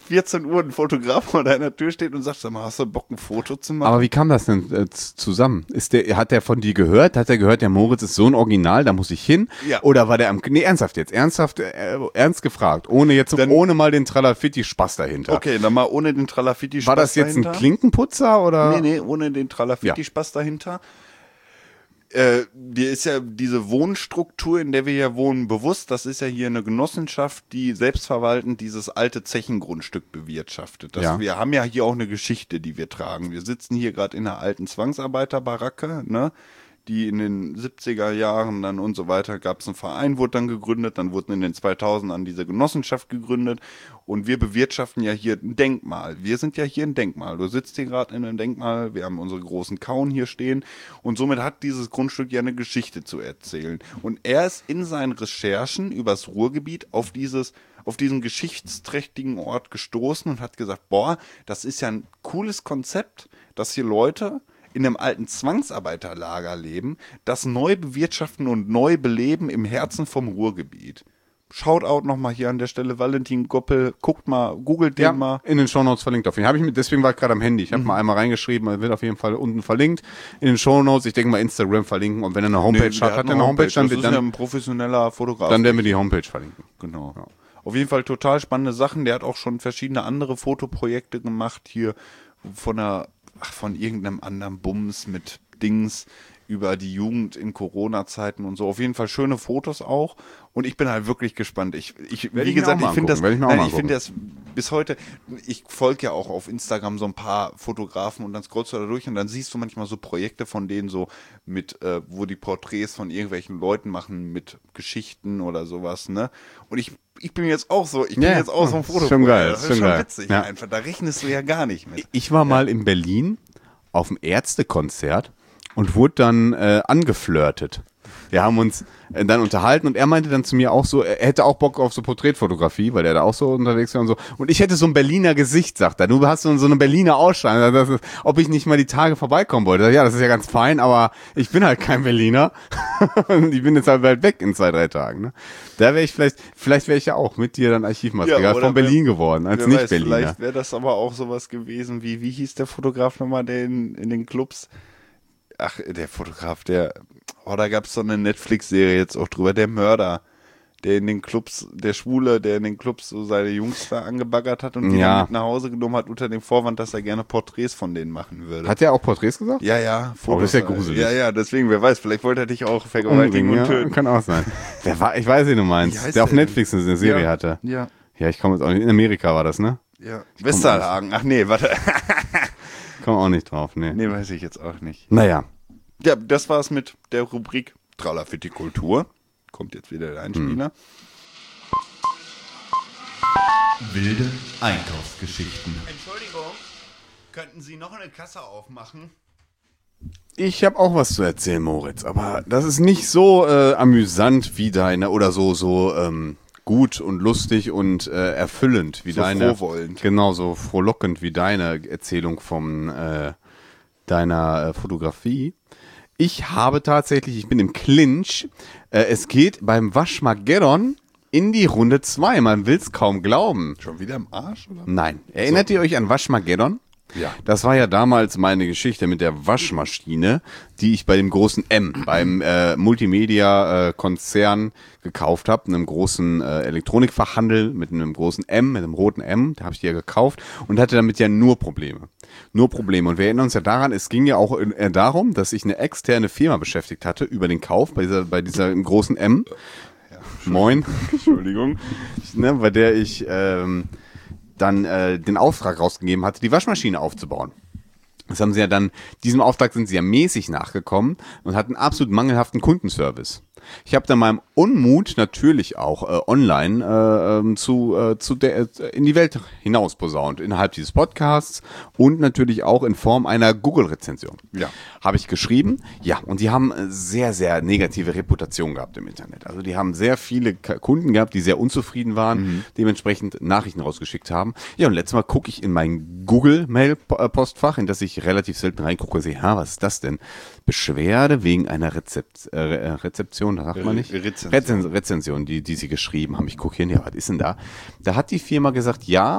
vierzehn Uhr ein Fotograf vor deiner Tür steht und sagt, sag mal, hast du Bock, ein Foto zu machen? Aber wie kam das denn äh, zusammen? Ist der, hat der von dir gehört? Hat er gehört, der Moritz ist so ein Original, da muss ich hin? Ja. Oder war der am, nee, ernsthaft jetzt, ernsthaft, äh, ernst gefragt, ohne jetzt, Dann- ohne mal den Tralafitti-Spaß dahinter. Okay, dann mal ohne den Tralafitti-Spaß War das jetzt dahinter. ein Klinkenputzer oder? Nee, nee, ohne den Tralafitti-Spaß dahinter. Äh, dir ist ja diese Wohnstruktur, in der wir hier wohnen, bewusst. Das ist ja hier eine Genossenschaft, die selbstverwaltend dieses alte Zechengrundstück bewirtschaftet. Das, Ja. Wir haben ja hier auch eine Geschichte, die wir tragen. Wir sitzen hier gerade in einer alten Zwangsarbeiterbaracke, ne? Die in den siebziger Jahren dann und so weiter gab es einen Verein, wurde dann gegründet, dann wurden in den zweitausendern diese Genossenschaft gegründet und wir bewirtschaften ja hier ein Denkmal. Wir sind ja hier ein Denkmal. Du sitzt hier gerade in einem Denkmal, wir haben unsere großen Kauen hier stehen und somit hat dieses Grundstück ja eine Geschichte zu erzählen. Und er ist in seinen Recherchen übers Ruhrgebiet auf dieses auf diesen geschichtsträchtigen Ort gestoßen und hat gesagt, boah, das ist ja ein cooles Konzept, dass hier Leute in einem alten Zwangsarbeiterlager leben, das neu bewirtschaften und neu beleben im Herzen vom Ruhrgebiet. Shoutout nochmal hier an der Stelle, Valentin Goppel, guckt mal, googelt den Ja, mal. in den Shownotes verlinkt auf jeden Fall. Hab ich mit, deswegen war ich gerade am Handy. Ich habe mal einmal reingeschrieben, wird auf jeden Fall unten verlinkt. In den Shownotes, ich denke mal Instagram verlinken und wenn er eine Homepage Nee, hat, der hat er eine Homepage, dann, das ist ja dann, ein professioneller Fotograf. dann werden wir die Homepage verlinken. Genau. Auf jeden Fall total spannende Sachen. Der hat auch schon verschiedene andere Fotoprojekte gemacht hier von einer, ach, von irgendeinem anderen Bums mit Dings über die Jugend in Corona-Zeiten und so. Auf jeden Fall schöne Fotos auch. Und ich bin halt wirklich gespannt. Ich, ich Werd wie ich mir gesagt, auch mal ich finde das, angucken, werd ich mir auch nein, mal ich finde das bis heute, ich folge ja auch auf Instagram so ein paar Fotografen und dann scrollst du da durch und dann siehst du manchmal so Projekte von denen so mit, äh, wo die Porträts von irgendwelchen Leuten machen mit Geschichten oder sowas, ne? Und ich, ich bin jetzt auch so, ich bin Ja, jetzt auch so ein ist Foto. schon geil, Das ist ist schon schon geil. witzig Ja. einfach. Da rechnest du ja gar nicht mit. Ich war mal in Berlin auf dem Ärztekonzert und wurde dann äh, angeflirtet. Wir haben uns äh, dann unterhalten und er meinte dann zu mir auch so, er hätte auch Bock auf so Porträtfotografie, weil er da auch so unterwegs war und so. Und ich hätte so ein Berliner Gesicht, sagt er. Du hast so, so eine Berliner Ausstrahlung. Das ist, ob ich nicht mal die Tage vorbeikommen wollte. Ja, das ist ja ganz fein, aber ich bin halt kein Berliner. Und ich bin jetzt halt bald weg in zwei, drei Tagen. Ne? Da wäre ich vielleicht, vielleicht wäre ich ja auch mit dir dann Archivmaterial Ja, oder von Berlin wer- geworden, als Wer nicht weiß, Berliner. vielleicht wäre das aber auch sowas gewesen wie, wie hieß der Fotograf nochmal, der in, in den Clubs, ach, der Fotograf, der, oh, da gab es so eine Netflix-Serie jetzt auch drüber, der Mörder, der in den Clubs, der Schwule, der in den Clubs so seine Jungs da angebaggert hat und die Ja. dann mit nach Hause genommen hat unter dem Vorwand, dass er gerne Porträts von denen machen würde. Hat er auch Porträts gesagt? ja, ja, Oh, das ist ja Fotos. gruselig. Ja, ja, deswegen, wer weiß, vielleicht wollte er dich auch vergewaltigen Umbringen, und ja, töten. kann auch sein. Wer war, ich weiß, wen du Wie meinst. heißt Der auf der denn? Netflix eine Serie Ja. hatte. Ja, Ja, ich komme jetzt auch nicht. In Amerika war das, ne? ja. Westerhagen, ach nee, warte. Komme auch nicht drauf, ne. nee, weiß ich jetzt auch nicht. Naja. Ja, das war's mit der Rubrik Tralafiti-Kultur. Kommt jetzt wieder der Einspieler. Wilde Einkaufsgeschichten. Entschuldigung, könnten Sie noch eine Kasse aufmachen? Ich habe auch was zu erzählen, Moritz, aber das ist nicht so äh, amüsant wie deine oder so so ähm, gut und lustig und äh, erfüllend wie So deine. frohwollend. Genau, so frohlockend wie deine Erzählung von äh, deiner äh, Fotografie. Ich habe tatsächlich, ich bin im Clinch. Äh, es geht beim Waschmageddon in die Runde zwei. Man will's kaum glauben. Schon wieder im Arsch, oder? Nein. Erinnert ihr euch an Waschmageddon? Ja. Das war ja damals meine Geschichte mit der Waschmaschine, die ich bei dem großen M, beim äh, Multimedia-Konzern gekauft habe, einem großen äh, Elektronikfachhandel mit einem großen M, mit einem roten M, da habe ich die ja gekauft und hatte damit ja nur Probleme. Nur Probleme. Und wir erinnern uns ja daran, es ging ja auch äh, darum, dass ich eine externe Firma beschäftigt hatte über den Kauf bei dieser, bei dieser im großen M. Moin. Entschuldigung. Ne, bei der ich ähm, dann äh, den Auftrag rausgegeben hatte, die Waschmaschine aufzubauen. Das haben sie ja dann, diesem Auftrag sind sie ja mäßig nachgekommen und hatten absolut mangelhaften Kundenservice. Ich habe dann meinem Unmut natürlich auch äh, online äh, ähm, zu, äh, zu der, äh, in die Welt hinaus posaunt, innerhalb dieses Podcasts und natürlich auch in Form einer Google-Rezension. Ja. Habe ich geschrieben, ja, und die haben äh, sehr, sehr negative Reputation gehabt im Internet. Also die haben sehr viele K- Kunden gehabt, die sehr unzufrieden waren, Mhm. dementsprechend Nachrichten rausgeschickt haben. Ja, und letztes Mal gucke ich in mein Google-Mail-Postfach, in das ich relativ selten reingucke und sehe, ha, was ist das denn? Beschwerde wegen einer Rezept, äh, Re- Rezeption, das sagt man nicht? Re- Rezension. Rezen Rezension, die, die sie geschrieben haben. Ich gucke hin, ja, was ist denn da? Da hat die Firma gesagt, ja,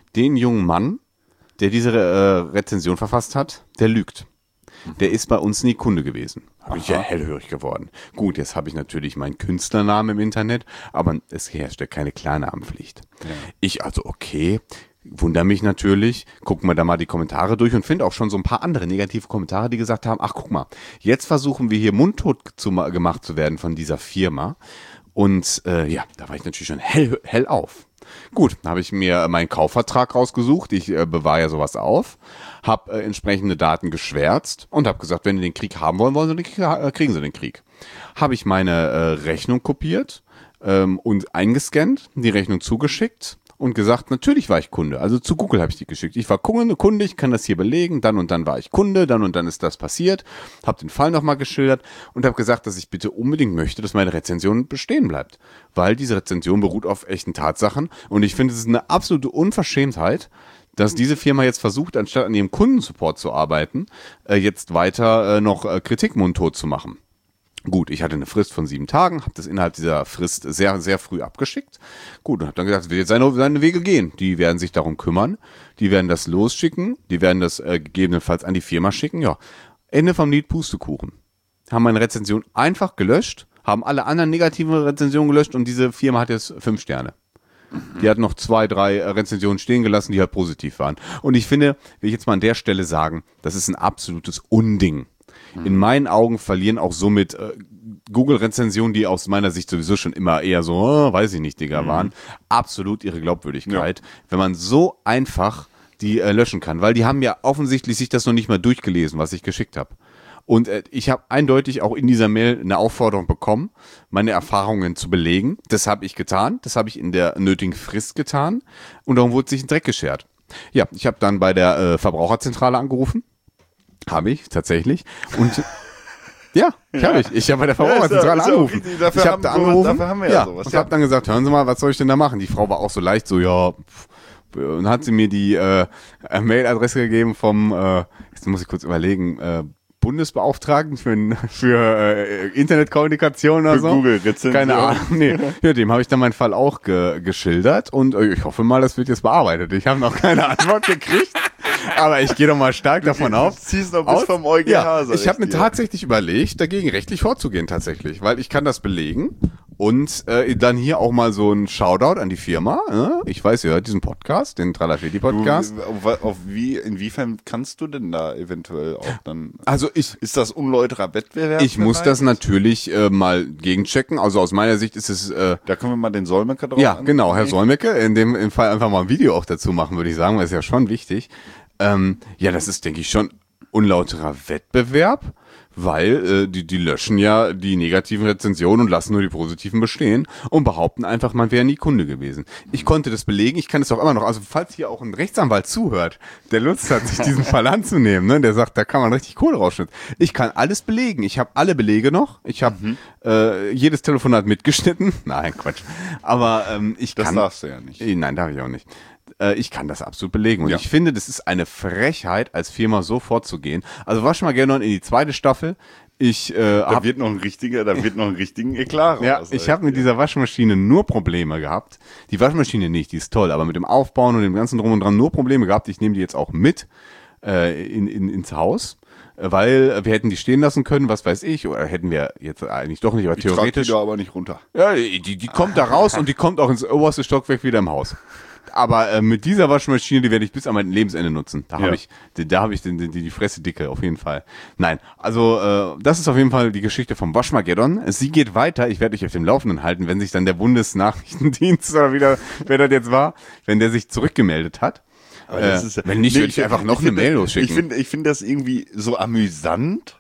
den jungen Mann, der diese äh, Rezension verfasst hat, der lügt. Der ist bei uns nie Kunde gewesen. Habe ich ja hellhörig geworden. Gut, jetzt habe ich natürlich meinen Künstlernamen im Internet, aber es herrscht ja keine Klarnamenpflicht. Ja. Ich also, okay, wundere mich natürlich, gucken wir da mal die Kommentare durch und finde auch schon so ein paar andere negative Kommentare, die gesagt haben, ach guck mal, jetzt versuchen wir hier mundtot zu, gemacht zu werden von dieser Firma. Und äh, ja, da war ich natürlich schon hell, hell auf. Gut, dann habe ich mir meinen Kaufvertrag rausgesucht, ich äh, bewahre ja sowas auf, habe äh, entsprechende Daten geschwärzt und habe gesagt, wenn die den Krieg haben wollen, wollen sie den Krieg, äh, kriegen sie den Krieg. Habe ich meine äh, Rechnung kopiert ähm, und eingescannt, die Rechnung zugeschickt und gesagt, natürlich war ich Kunde. Also zu Google habe ich die geschickt. Ich war Kunde, ich kann das hier belegen, dann und dann war ich Kunde, dann und dann ist das passiert, habe den Fall nochmal geschildert und habe gesagt, dass ich bitte unbedingt möchte, dass meine Rezension bestehen bleibt. Weil diese Rezension beruht auf echten Tatsachen und ich finde, es ist eine absolute Unverschämtheit, dass diese Firma jetzt versucht, anstatt an ihrem Kundensupport zu arbeiten, äh, jetzt weiter äh, noch äh, Kritik mundtot zu machen. Gut, ich hatte eine Frist von sieben Tagen, habe das innerhalb dieser Frist sehr, sehr früh abgeschickt. Gut, und habe dann gesagt, es wird jetzt seine, seine Wege gehen. Die werden sich darum kümmern, die werden das losschicken, die werden das äh, gegebenenfalls an die Firma schicken. Ja, Ende vom Lied, Pustekuchen. Haben meine Rezension einfach gelöscht, haben alle anderen negativen Rezensionen gelöscht und diese Firma hat jetzt fünf Sterne. Die hat noch zwei, drei Rezensionen stehen gelassen, die halt positiv waren. Und ich finde, will ich jetzt mal an der Stelle sagen, das ist ein absolutes Unding. In meinen Augen verlieren auch somit äh, Google-Rezensionen, die aus meiner Sicht sowieso schon immer eher so, oh, weiß ich nicht, Digga, waren, absolut ihre Glaubwürdigkeit, ja. Wenn man so einfach die äh, löschen kann. Weil die haben ja offensichtlich sich das noch nicht mal durchgelesen, was ich geschickt habe. Und äh, ich habe eindeutig auch in dieser Mail eine Aufforderung bekommen, meine Erfahrungen zu belegen. Das habe ich getan, das habe ich in der nötigen Frist getan und darum wurde sich ein Dreck geschert. Ja, ich habe dann bei der äh, Verbraucherzentrale angerufen. Habe ich, tatsächlich. Und ja, ich ja. habe ich. Ich habe bei der Verbraucherzentrale ja, angerufen. Dafür ich habe da angerufen. Dafür haben wir ja, ja sowas. Und ja. habe dann gesagt, hören Sie mal, was soll ich denn da machen? Die Frau war auch so leicht, so, ja, pff. Und hat sie mir die äh, Mailadresse gegeben vom, äh, jetzt muss ich kurz überlegen, äh, Bundesbeauftragten für, für äh, Internetkommunikation oder für so. Google-Rezension. Keine Ahnung. Nee. Ja, dem habe ich dann meinen Fall auch ge geschildert und äh, ich hoffe mal, das wird jetzt bearbeitet. Ich habe noch keine Antwort gekriegt. Aber ich gehe doch mal stark davon du, auf. Du ziehst noch bis vom EuGH. Ja, ich habe mir tatsächlich überlegt, dagegen rechtlich vorzugehen tatsächlich, weil ich kann das belegen und äh, dann hier auch mal so ein Shoutout an die Firma. Äh? Ich weiß, ihr hört diesen Podcast, den Tralafedi-Podcast. Auf, auf wie, inwiefern kannst du denn da eventuell auch dann... Also ich... Ist das unlauterer Wettbewerb? Ich muss das natürlich äh, mal gegenchecken. Also aus meiner Sicht ist es... Äh, da können wir mal den Solmecke drauf Ja, an. genau, Herr Solmecke. In dem im Fall einfach mal ein Video auch dazu machen, würde ich sagen, weil es ja schon wichtig. Ähm, ja, das ist, denke ich, schon unlauterer Wettbewerb, weil äh, die, die löschen ja die negativen Rezensionen und lassen nur die positiven bestehen und behaupten einfach, man wäre nie Kunde gewesen. Ich konnte das belegen, ich kann es auch immer noch, also falls hier auch ein Rechtsanwalt zuhört, der Lust hat, sich diesen Fall anzunehmen, ne, der sagt, da kann man richtig Kohle rausschnitzen. Ich kann alles belegen, ich habe alle Belege noch, ich habe mhm. äh, jedes Telefonat mitgeschnitten, nein, Quatsch, aber ähm, ich das kann... Das darfst du ja nicht. Nein, darf ich auch nicht. Ich kann das absolut belegen. Und ja. ich finde, das ist eine Frechheit, als Firma so vorzugehen. Also Waschmageddon in die zweite Staffel. Ich, äh, da hab, wird noch ein richtiger, da wird noch ein richtigen Eklat raus. Ja, ich habe mit dieser Waschmaschine nur Probleme gehabt. Die Waschmaschine nicht, die ist toll, aber mit dem Aufbauen und dem ganzen Drum und Dran nur Probleme gehabt. Ich nehme die jetzt auch mit äh, in, in, ins Haus. Weil wir hätten die stehen lassen können, was weiß ich, oder hätten wir jetzt eigentlich doch nicht, aber ich theoretisch. Die da aber nicht runter. Ja, die, die kommt da raus und die kommt auch ins oberste Stockwerk wieder im Haus. Aber äh, mit dieser Waschmaschine, die werde ich bis an mein Lebensende nutzen. Da ja. habe ich, da habe ich die, die, die Fresse dicke, auf jeden Fall. Nein, also äh, das ist auf jeden Fall die Geschichte vom Waschmageddon. Sie geht weiter. Ich werde euch auf dem Laufenden halten, wenn sich dann der Bundesnachrichtendienst oder wieder, wer das jetzt war, wenn der sich zurückgemeldet hat. Aber das äh, ist, wenn nicht, nee, würde ich einfach noch ich eine find, Mail losschicken. Ich finde ich finde das irgendwie so amüsant,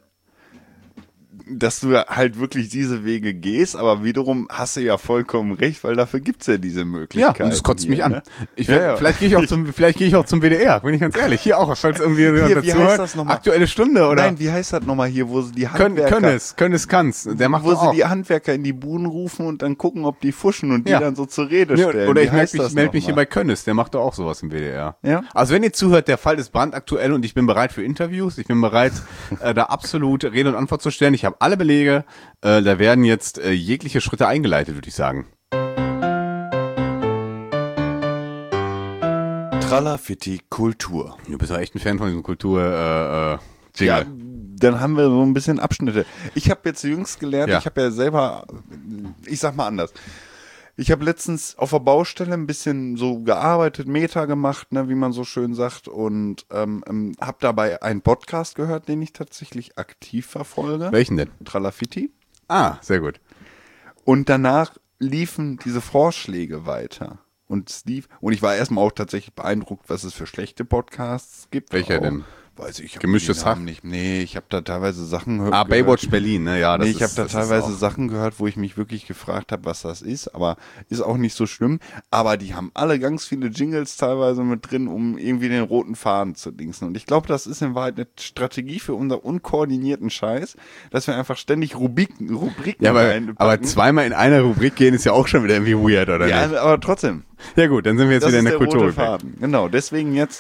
dass du halt wirklich diese Wege gehst, aber wiederum hast du ja vollkommen recht, weil dafür gibt's ja diese Möglichkeit. Ja, und das kotzt hier, mich an. Ne? Ich, ja, ja. Vielleicht gehe ich auch zum, vielleicht gehe ich auch zum W D R, bin ich ganz ehrlich. Hier auch, falls irgendwie hier, dazu wie heißt das nochmal? Aktuelle Stunde, oder? Nein, wie heißt das nochmal hier, wo sie die Handwerker... Können es, können es, kann's. Der macht wo auch. sie die Handwerker in die Buden rufen und dann gucken, ob die fuschen und die ja. dann so zur Rede stellen. Ja, oder wie ich melde mich, meld mich noch hier bei Könnes, der macht doch auch sowas im W D R. Ja? Also wenn ihr zuhört, der Fall ist brandaktuell und ich bin bereit für Interviews, ich bin bereit, äh, da absolut Rede und Antwort zu stellen. Ich habe alle Belege, äh, da werden jetzt äh, jegliche Schritte eingeleitet, würde ich sagen. Tralafitti Kultur. Du bist ja echt ein Fan von diesem Kultur, äh, äh, Jingle. Ja, dann haben wir so ein bisschen Abschnitte. Ich habe jetzt jüngst gelernt, Ja. ich habe ja selber, ich sag mal anders. Ich habe letztens auf der Baustelle ein bisschen so gearbeitet, Meta gemacht, ne, wie man so schön sagt, und ähm, ähm, habe dabei einen Podcast gehört, den ich tatsächlich aktiv verfolge. Welchen denn? Tralafitti. Ah, sehr gut. Und danach liefen diese Vorschläge weiter. Und es lief, und ich war erstmal auch tatsächlich beeindruckt, was es für schlechte Podcasts gibt. Welcher auch, denn? Weiß ich, ich hab Gemischtes die Namen Hack? nicht. Nee, ich habe da teilweise Sachen gehört. Ah, Baywatch Berlin, ne? Ja, das Nee, ich habe ist, da das ist teilweise auch- Sachen gehört, wo ich mich wirklich gefragt habe, was das ist, aber ist auch nicht so schlimm. Aber die haben alle ganz viele Jingles teilweise mit drin, um irgendwie den roten Faden zu dingsen. Und ich glaube, das ist in Wahrheit eine Strategie für unser unkoordinierten Scheiß, dass wir einfach ständig Rubriken, Rubriken Ja, aber, reinpacken. aber zweimal in einer Rubrik gehen ist ja auch schon wieder irgendwie weird, oder Ja, nicht? aber trotzdem. Ja gut, dann sind wir jetzt Das wieder ist in der der rote Kultur. Faden. Genau, deswegen jetzt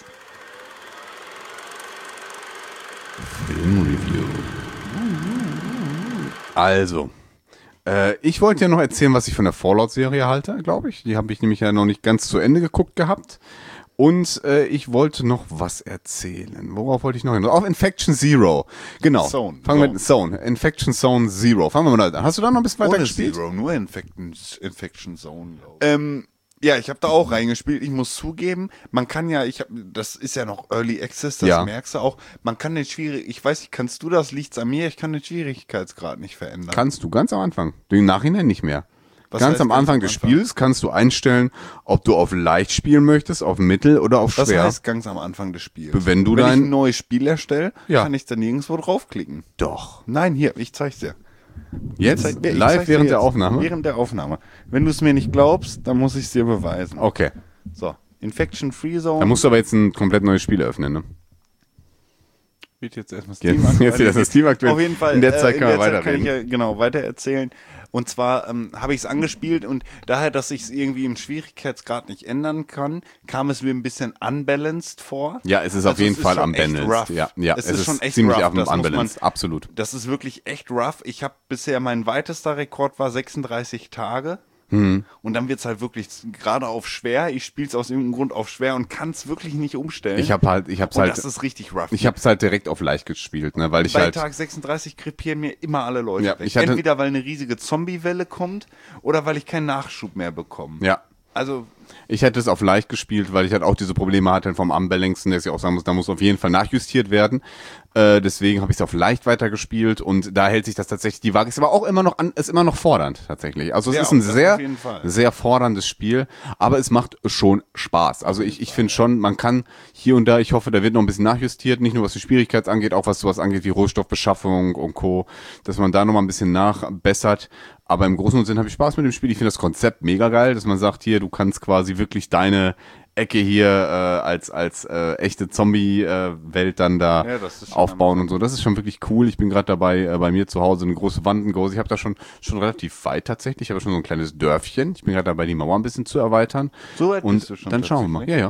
Also, äh, ich wollte ja noch erzählen, was ich von der Fallout-Serie halte, glaube ich. Die habe ich nämlich ja noch nicht ganz zu Ende geguckt gehabt. Und äh, ich wollte noch was erzählen. Worauf wollte ich noch hin? Auf Infection Zero. Genau. Zone. Fangen wir mit Zone. Infection Zone Zero. Fangen wir mal da an. Hast du da noch ein bisschen weiter ohne gespielt? Zero, nur Infection, Infection Zone. Ähm, ja, ich habe da auch reingespielt. Ich muss zugeben, man kann ja, ich hab, das ist ja noch Early Access, das Ja. merkst du auch. Man kann den schwierig, ich weiß nicht, kannst du das? Liegt's an mir? Ich kann den Schwierigkeitsgrad nicht verändern. Kannst du ganz am Anfang. Im Nachhinein nicht mehr. Was ganz heißt am ganz Anfang am des Anfang? Spiels kannst du einstellen, ob du auf leicht spielen möchtest, auf mittel oder auf Was schwer. heißt ganz am Anfang des Spiels? Wenn du Wenn ich dein- ein neues Spiel erstelle, Ja. kann ich da nirgendwo draufklicken. Doch. Nein, hier, ich zeig's dir. Jetzt? Zeig- ich live zeig's dir während der jetzt. Aufnahme? Während der Aufnahme. Wenn du es mir nicht glaubst, dann muss ich es dir beweisen. Okay. So, Infection Free Zone. Da musst du aber jetzt ein komplett neues Spiel öffnen, ne? Wird jetzt erstmal Jetzt- Steam aktuell. jetzt wird erstmal Steam aktuell. Auf jeden Fall. In der Zeit äh, können wir Zeit weiterreden. Kann ich ja, genau, weiter erzählen. Und zwar ähm, habe ich es angespielt und daher, dass ich es irgendwie im Schwierigkeitsgrad nicht ändern kann, kam es mir ein bisschen unbalanced vor. Ja, es ist auf Also jeden es Fall schon am echt Balanced. rough. Ja, ja, es, es ist ist schon echt ziemlich rough. am das muss man- Unbalanced, absolut. Das ist wirklich echt rough. Ich habe bisher, mein weitester Rekord war sechsunddreißig Tage. Hm. Und dann wird's halt wirklich gerade auf schwer. Ich spiele es aus irgendeinem Grund auf schwer und kann es wirklich nicht umstellen. Ich habe halt, ich hab's und halt, das ist richtig rough. ich hab's halt direkt auf leicht gespielt, ne, weil ich Bei halt, Tag sechsunddreißig krepieren mir immer alle Leute Ja, weg. ich hatte- Entweder weil eine riesige Zombie-Welle kommt oder weil ich keinen Nachschub mehr bekomme. ja. Also, Ich hätte es auf leicht gespielt, weil ich halt auch diese Probleme hatte vom Unbalancen, dass ich auch sagen muss, da muss auf jeden Fall nachjustiert werden. Äh, deswegen habe ich es auf leicht weitergespielt und da hält sich das tatsächlich die Waage. Ist aber auch immer noch an, ist immer noch fordernd tatsächlich. Also es Ja, ist ein das sehr, auf jeden Fall. sehr forderndes Spiel, aber es macht schon Spaß. Also ich, ich finde schon, man kann hier und da, ich hoffe, da wird noch ein bisschen nachjustiert, nicht nur was die Schwierigkeit angeht, auch was sowas angeht wie Rohstoffbeschaffung und Co., dass man da noch mal ein bisschen nachbessert. Aber im Großen und Sinn habe ich Spaß mit dem Spiel. Ich finde das Konzept mega geil, dass man sagt, hier, du kannst quasi wirklich deine Ecke hier äh, als als äh, echte Zombie-Welt dann da Ja, das ist schon aufbauen und so. Das ist schon wirklich cool. Ich bin gerade dabei, äh, bei mir zu Hause eine große Wand, groß. Ich habe da schon schon relativ weit tatsächlich. Ich habe schon so ein kleines Dörfchen. Ich bin gerade dabei, die Mauer ein bisschen zu erweitern. So weit und bist du schon dann schauen wir mal. Ja, tatsächlich? ja.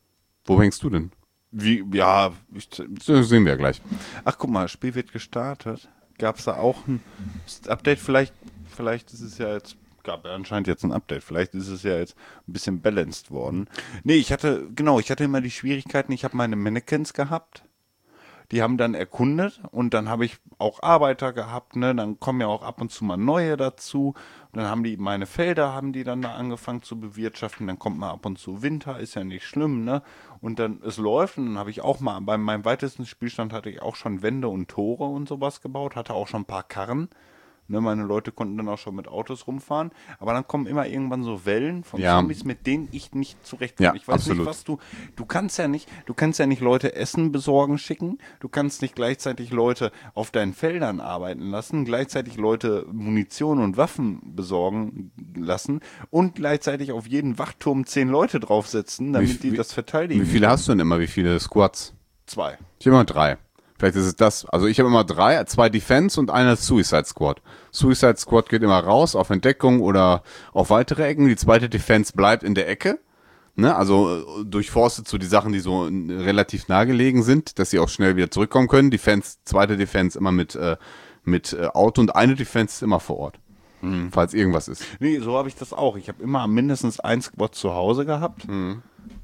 Wo hängst du denn? wie, ja, ich, Das sehen wir ja gleich. ach guck mal, das Spiel wird gestartet. Gab es da auch ein Update? Vielleicht, vielleicht ist es ja jetzt, gab ja anscheinend jetzt ein Update. Vielleicht ist es ja jetzt ein bisschen balanced worden. Nee, ich hatte, genau, ich hatte immer die Schwierigkeiten, ich habe meine Mannequins gehabt. Die haben dann erkundet und dann habe ich auch Arbeiter gehabt, ne? Dann kommen ja auch ab und zu mal neue dazu. Und dann haben die meine Felder, haben die dann da angefangen zu bewirtschaften. Dann kommt mal ab und zu Winter, ist ja nicht schlimm, ne? Und dann es läuft und dann habe ich auch mal, bei meinem weitesten Spielstand hatte ich auch schon Wände und Tore und sowas gebaut, hatte auch schon ein paar Karren. Ne, meine Leute konnten dann auch schon mit Autos rumfahren, aber dann kommen immer irgendwann so Wellen von Ja. Zombies, mit denen ich nicht zurechtkomme. Ja, ich weiß absolut. nicht, was du, du kannst ja nicht, du kannst ja nicht Leute Essen besorgen schicken, du kannst nicht gleichzeitig Leute auf deinen Feldern arbeiten lassen, gleichzeitig Leute Munition und Waffen besorgen lassen und gleichzeitig auf jeden Wachturm zehn Leute draufsetzen, damit Wie- die wie- das verteidigen. Wie viele hast du denn immer? Wie viele Squads? Zwei. Ich habe immer drei. Vielleicht ist es das. Also ich habe immer drei, zwei Defense und einer Suicide Squad. Suicide Squad geht immer raus auf Entdeckung oder auf weitere Ecken. Die zweite Defense bleibt in der Ecke. Ne? Also äh, durchforstet so die Sachen, die so äh, relativ nahegelegen sind, dass sie auch schnell wieder zurückkommen können. Defense, zweite Defense immer mit, äh, mit äh, Auto und eine Defense ist immer vor Ort. Falls irgendwas ist. Nee, so habe ich das auch. Ich habe immer mindestens ein Squad zu Hause gehabt.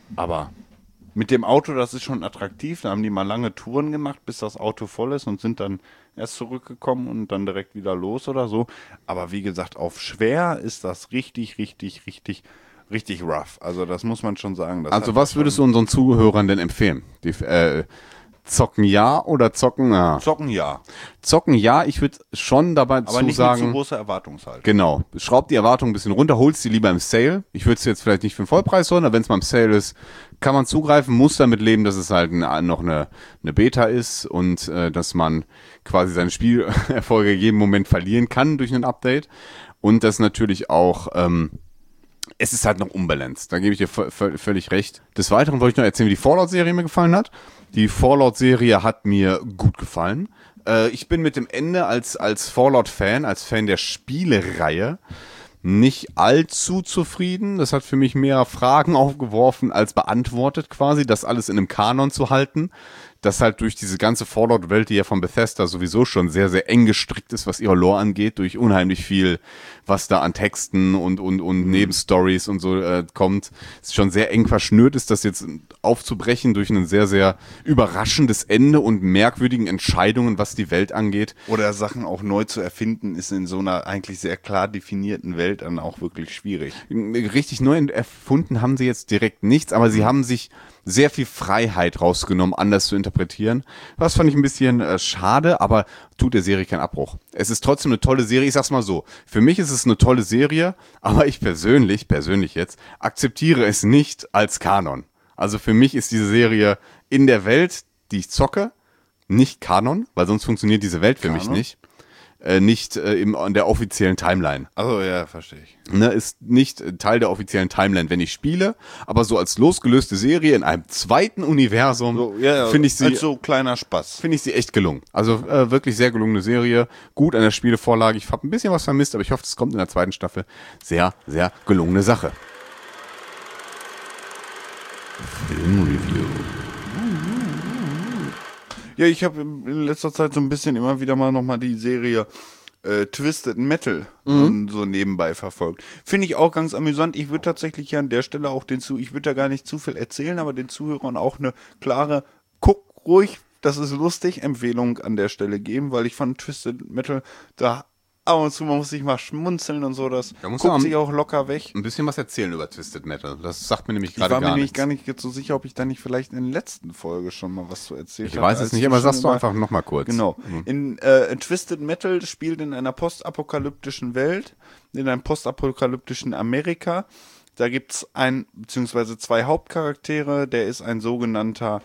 Aber mit dem Auto, das ist schon attraktiv. Da haben die mal lange Touren gemacht, bis das Auto voll ist und sind dann erst zurückgekommen und dann direkt wieder los oder so. Aber wie gesagt, auf schwer ist das richtig, richtig, richtig, richtig rough. Also das muss man schon sagen. Das Also hat was schon- würdest du unseren Zuhörern denn empfehlen? Die, äh, zocken ja oder zocken ja? Zocken ja, Zocken ja, ich würde schon dabei aber zu nicht mit sagen... zu großer Erwartungshaltung. Genau. Schraubt die Erwartung ein bisschen runter, holst die lieber im Sale. Ich würde es jetzt vielleicht nicht für den Vollpreis holen, aber wenn es mal im Sale ist, kann man zugreifen, muss damit leben, dass es halt ein, noch eine, eine Beta ist und äh, dass man quasi seine Spielerfolge jeden Moment verlieren kann durch ein Update. Und das natürlich auch, ähm, es ist halt noch unbalanced. Da gebe ich dir v- v- völlig recht. Des Weiteren wollte ich noch erzählen, wie die Fallout-Serie mir gefallen hat. Die Fallout-Serie hat mir gut gefallen. Äh, ich bin mit dem Ende als, als Fallout-Fan, als Fan der Spielereihe, nicht allzu zufrieden. Das hat für mich mehr Fragen aufgeworfen als beantwortet quasi, das alles in einem Kanon zu halten. Das halt durch diese ganze Fallout-Welt, die ja von Bethesda sowieso schon sehr, sehr eng gestrickt ist, was ihre Lore angeht, durch unheimlich viel, was da an Texten und, und, und Nebenstories und so äh, kommt, ist schon sehr eng verschnürt ist, das jetzt aufzubrechen durch ein sehr, sehr überraschendes Ende und merkwürdigen Entscheidungen, was die Welt angeht. Oder Sachen auch neu zu erfinden, ist in so einer eigentlich sehr klar definierten Welt dann auch wirklich schwierig. Richtig neu erfunden haben sie jetzt direkt nichts, aber sie haben sich sehr viel Freiheit rausgenommen, anders zu interpretieren. Das fand ich ein bisschen äh, schade, aber tut der Serie keinen Abbruch. Es ist trotzdem eine tolle Serie. Ich sag's mal so, für mich ist es eine tolle Serie, aber ich persönlich, persönlich jetzt, akzeptiere es nicht als Kanon. Also für mich ist diese Serie in der Welt, die ich zocke, nicht Kanon, weil sonst funktioniert diese Welt für mich Kanon? nicht. Äh, nicht äh, im, in der offiziellen Timeline. Also ja, verstehe ich. Ne, ist nicht äh, Teil der offiziellen Timeline, wenn ich spiele, aber so als losgelöste Serie in einem zweiten Universum So, ja, ja, finde ich sie als so kleiner Spaß. finde ich sie echt gelungen. Also äh, wirklich sehr gelungene Serie, gut an der Spielevorlage. Ich habe ein bisschen was vermisst, aber ich hoffe, es kommt in der zweiten Staffel. Sehr, sehr gelungene Sache. Filmreview. Ja, ich habe in letzter Zeit so ein bisschen immer wieder mal nochmal die Serie äh, Twisted Metal mhm. so nebenbei verfolgt. Finde ich auch ganz amüsant. Ich würde tatsächlich hier an der Stelle auch den zu, ich würde da gar nicht zu viel erzählen, aber den Zuhörern auch eine klare, guck ruhig, das ist lustig, Empfehlung an der Stelle geben, weil ich fand Twisted Metal, da ab und zu man muss sich mal schmunzeln und so, das Da muss guckt man sich auch locker weg. ein bisschen was erzählen über Twisted Metal. Das sagt mir nämlich Ich gerade war mir gar nämlich nichts. gar nicht jetzt so sicher, ob ich da nicht vielleicht in der letzten Folge schon mal was zu erzählen Ich weiß es nicht, aber sag's doch einfach nochmal kurz. Genau. In äh, Twisted Metal spielt in einer postapokalyptischen Welt, in einem postapokalyptischen Amerika. Da gibt's ein, beziehungsweise zwei Hauptcharaktere. Der ist ein sogenannter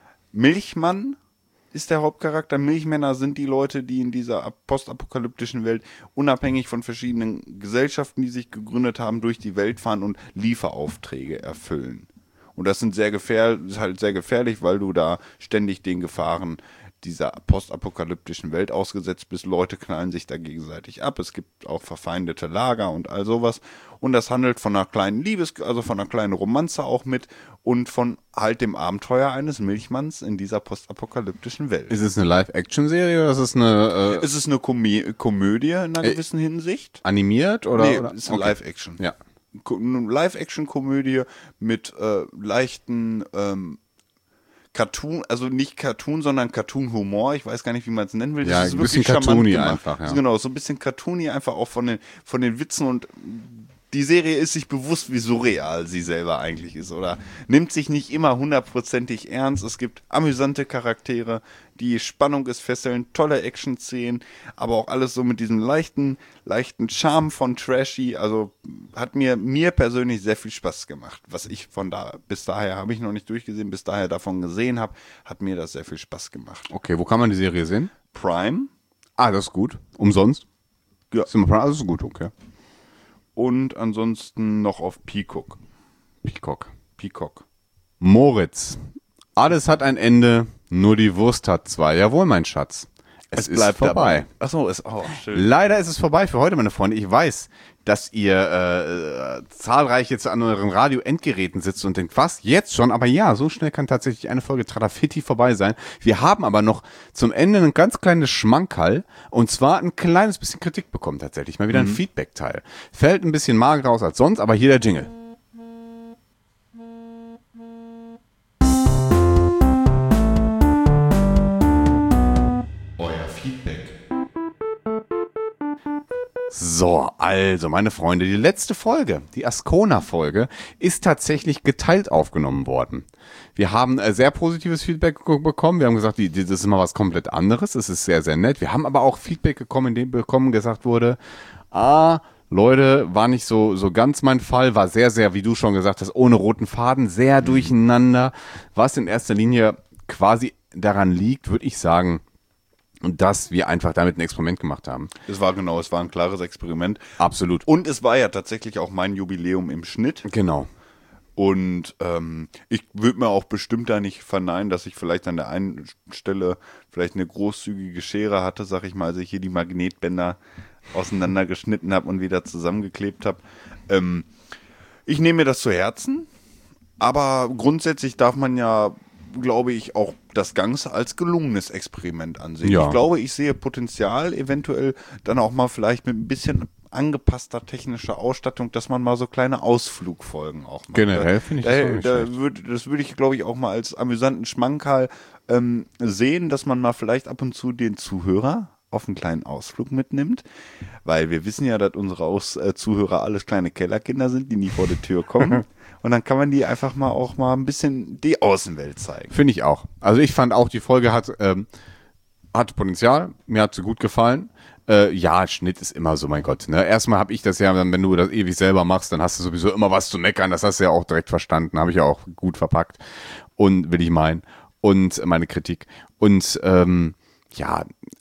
Milchmann, ist der Hauptcharakter. Milchmänner sind die Leute, die in dieser postapokalyptischen Welt unabhängig von verschiedenen Gesellschaften, die sich gegründet haben, durch die Welt fahren und Lieferaufträge erfüllen. Und das sind sehr gefährlich, ist halt sehr gefährlich, weil du da ständig den Gefahren dieser postapokalyptischen Welt ausgesetzt bist. Leute knallen sich da gegenseitig ab. Es gibt auch verfeindete Lager und all sowas. Und das handelt von einer kleinen Liebes-, also von einer kleinen Romanze auch mit und von halt dem Abenteuer eines Milchmanns in dieser postapokalyptischen Welt. Ist es eine Live-Action-Serie oder ist es eine äh, Es ist eine Komö- Komödie in einer gewissen Hinsicht. animiert oder? Nee, oder? ist eine Okay. Live-Action. Ja. Ko- eine Live-Action-Komödie mit äh, leichten ähm, Cartoon, also nicht Cartoon, sondern Cartoon-Humor. Ich weiß gar nicht, wie man es nennen will. Ja, ist ein bisschen wirklich charmant cartoony gemacht. einfach, ja. Genau, so ein bisschen cartoony einfach auch von den, von den Witzen und die Serie ist sich bewusst, wie surreal sie selber eigentlich ist oder nimmt sich nicht immer hundertprozentig ernst. Es gibt amüsante Charaktere, die Spannung ist fesselnd, tolle Action-Szenen, aber auch alles so mit diesem leichten, leichten Charme von Trashy. Also hat mir, mir persönlich sehr viel Spaß gemacht. Was ich von da, bis daher habe ich noch nicht durchgesehen, bis daher davon gesehen habe, hat mir das sehr viel Spaß gemacht. Okay, wo kann man die Serie sehen? Prime Ah, das ist gut. Umsonst? Ja. Ist immer Prime? Also ist gut, okay. und ansonsten noch auf Peacock. Peacock. Peacock. Moritz. Alles hat ein Ende, nur die Wurst hat zwei. Jawohl, mein Schatz. Es, ist vorbei. Achso, ist auch schön. Leider ist es vorbei für heute, meine Freunde. Ich weiß, dass ihr äh, zahlreich jetzt an euren Radio-Endgeräten sitzt und denkt, was, jetzt schon? Aber ja, so schnell kann tatsächlich eine Folge Tradafitti vorbei sein. Wir haben aber noch zum Ende ein ganz kleines Schmankerl und zwar ein kleines bisschen Kritik bekommen tatsächlich. Mal wieder ein Feedback-Teil. Fällt ein bisschen mager aus als sonst, aber hier der Jingle. Also, meine Freunde, die letzte Folge, die Ascona-Folge, ist tatsächlich geteilt aufgenommen worden. Wir haben äh, sehr positives Feedback ge- bekommen. Wir haben gesagt, die, die, das ist mal was komplett anderes. Es ist sehr, sehr nett. Wir haben aber auch Feedback bekommen, in dem bekommen gesagt wurde, ah, Leute, war nicht so, so ganz mein Fall, war sehr, sehr, wie du schon gesagt hast, ohne roten Faden, sehr mhm. durcheinander, was in erster Linie quasi daran liegt, würde ich sagen, dass wir einfach damit ein Experiment gemacht haben. Es war genau, es war ein klares Experiment. Absolut. Und es war ja tatsächlich auch mein Jubiläum im Schnitt. Genau. Und ähm, ich würde mir auch bestimmt da nicht verneinen, dass ich vielleicht an der einen Stelle vielleicht eine großzügige Schere hatte, sag ich mal, als ich hier die Magnetbänder auseinandergeschnitten habe und wieder zusammengeklebt habe. Ähm, ich nehme mir das zu Herzen, aber grundsätzlich darf man ja, glaube ich, auch das Ganze als gelungenes Experiment ansehen. Ja. Ich glaube, ich sehe Potenzial, eventuell dann auch mal vielleicht mit ein bisschen angepasster technischer Ausstattung, dass man mal so kleine Ausflugfolgen auch macht. Generell finde ich das da, auch nicht da schlecht. würd, Das würde ich, glaube ich, auch mal als amüsanten Schmankerl ähm, sehen, dass man mal vielleicht ab und zu den Zuhörer auf einen kleinen Ausflug mitnimmt, weil wir wissen ja, dass unsere Aus äh, Zuhörer alles kleine Kellerkinder sind, die nie vor die Tür kommen. Und dann kann man die einfach mal auch mal ein bisschen die Außenwelt zeigen. Finde ich auch. Also ich fand auch, die Folge hat, ähm, hatte Potenzial. Mir hat sie gut gefallen. Äh, ja, Schnitt ist immer so, mein Gott. Ne? Erstmal habe ich das ja, wenn du das ewig selber machst, dann hast du sowieso immer was zu meckern. Das hast du ja auch direkt verstanden. Habe ich ja auch gut verpackt. Und will ich meinen. Und meine Kritik. Und ähm, ja,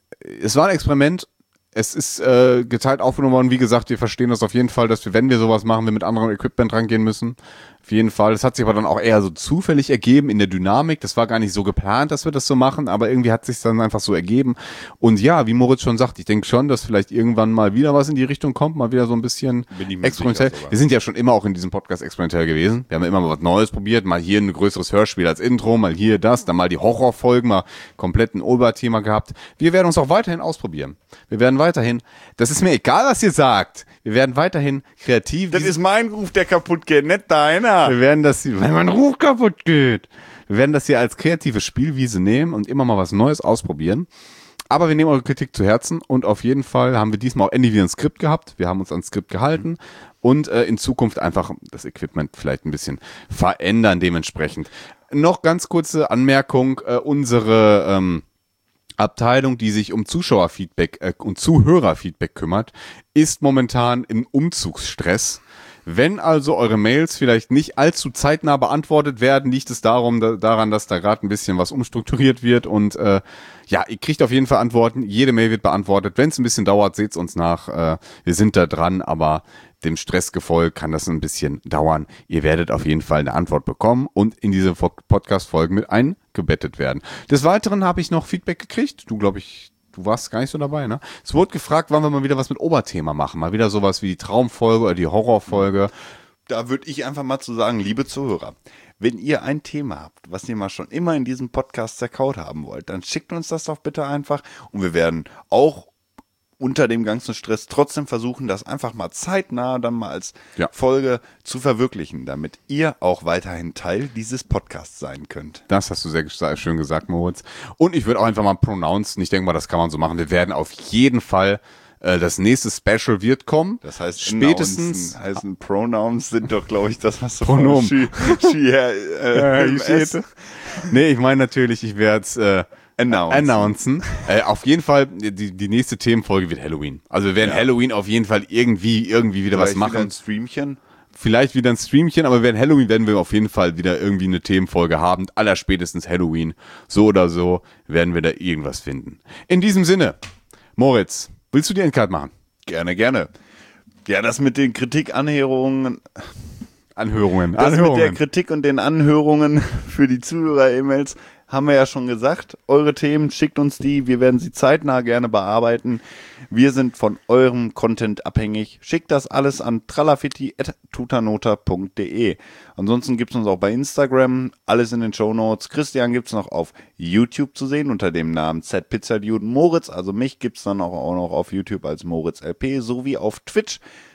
es war ein Experiment. Es ist äh, geteilt aufgenommen worden. Wie gesagt, wir verstehen das auf jeden Fall, dass wir, wenn wir sowas machen, wir mit anderem Equipment rangehen müssen. Auf jeden Fall. Das hat sich aber dann auch eher so zufällig ergeben in der Dynamik. Das war gar nicht so geplant, dass wir das so machen, aber irgendwie hat sich dann einfach so ergeben. Und ja, wie Moritz schon sagt, ich denke schon, dass vielleicht irgendwann mal wieder was in die Richtung kommt, mal wieder so ein bisschen experimentell. Wir sind ja schon immer auch in diesem Podcast experimentell gewesen. Wir haben ja immer mal was Neues probiert, mal hier ein größeres Hörspiel als Intro, mal hier das, dann mal die Horrorfolgen, mal komplett ein Oberthema gehabt. Wir werden uns auch weiterhin ausprobieren. Wir werden weiterhin, das ist mir egal, was ihr sagt, wir werden weiterhin kreativ. Das ist mein Ruf, der kaputt geht, nicht deiner. Wir werden das hier, wenn mein Ruf kaputt geht, wir werden das hier als kreative Spielwiese nehmen und immer mal was Neues ausprobieren. Aber wir nehmen eure Kritik zu Herzen und auf jeden Fall haben wir diesmal auch endlich wieder ein Skript gehabt. Wir haben uns ans Skript gehalten und äh, in Zukunft einfach das Equipment vielleicht ein bisschen verändern dementsprechend. Noch ganz kurze Anmerkung, äh, unsere ähm, Abteilung, die sich um Zuschauerfeedback äh, und Zuhörerfeedback kümmert, ist momentan im Umzugsstress. Wenn also eure Mails vielleicht nicht allzu zeitnah beantwortet werden, liegt es darum, da, daran, dass da gerade ein bisschen was umstrukturiert wird und äh, ja, ihr kriegt auf jeden Fall Antworten. Jede Mail wird beantwortet. Wenn es ein bisschen dauert, seht's uns nach. Äh, wir sind da dran, aber dem Stress gefolgt kann das ein bisschen dauern. Ihr werdet auf jeden Fall eine Antwort bekommen und in diese Podcast-Folgen mit eingebettet werden. Des Weiteren habe ich noch Feedback gekriegt. Du, glaube ich, du warst gar nicht so dabei, ne? Es wurde gefragt, wann wir mal wieder was mit Oberthema machen. Mal wieder sowas wie die Traumfolge oder die Horrorfolge. Da würde ich einfach mal zu sagen, liebe Zuhörer, wenn ihr ein Thema habt, was ihr mal schon immer in diesem Podcast zerkaut haben wollt, dann schickt uns das doch bitte einfach und wir werden auch unter dem ganzen Stress trotzdem versuchen, das einfach mal zeitnah dann mal als Ja. Folge zu verwirklichen, damit ihr auch weiterhin Teil dieses Podcasts sein könnt. Das hast du sehr, sehr schön gesagt, Moritz. Und ich würde auch einfach mal pronouncen. Ich denke mal, das kann man so machen. Wir werden auf jeden Fall, äh, das nächste Special wird kommen. Das heißt, spätestens announcen heißen Pronouns sind doch, glaube ich, das, was so Pronomen. Ski, Ski, äh, Äh, äh, S. Nee, ich meine natürlich, ich werde es äh, Announcen. announcen. Äh, auf jeden Fall, die, die nächste Themenfolge wird Halloween. Also wir werden Ja. Halloween auf jeden Fall irgendwie, irgendwie wieder was Vielleicht wieder machen. ein Streamchen. Vielleicht wieder ein Streamchen, aber während Halloween werden wir auf jeden Fall wieder irgendwie eine Themenfolge haben. Allerspätestens Halloween. So oder so werden wir da irgendwas finden. In diesem Sinne, Moritz, willst du die Endcard machen? Gerne, gerne. Ja, das mit den Kritikanhörungen, Anhörungen. das mit der Anhörungen. Kritik und den Anhörungen für die Zuhörer-E-Mails haben wir ja schon gesagt. Eure Themen, schickt uns die, wir werden sie zeitnah gerne bearbeiten. Wir sind von eurem Content abhängig. Schickt das alles an tralafitti at tutanota punkt de. Ansonsten gibt's uns auch bei Instagram, alles in den Shownotes. Christian gibt's noch auf YouTube zu sehen unter dem Namen Z Pizza Dude Moritz. Also mich gibt's dann auch, auch noch auf YouTube als Moritz L P sowie auf Twitch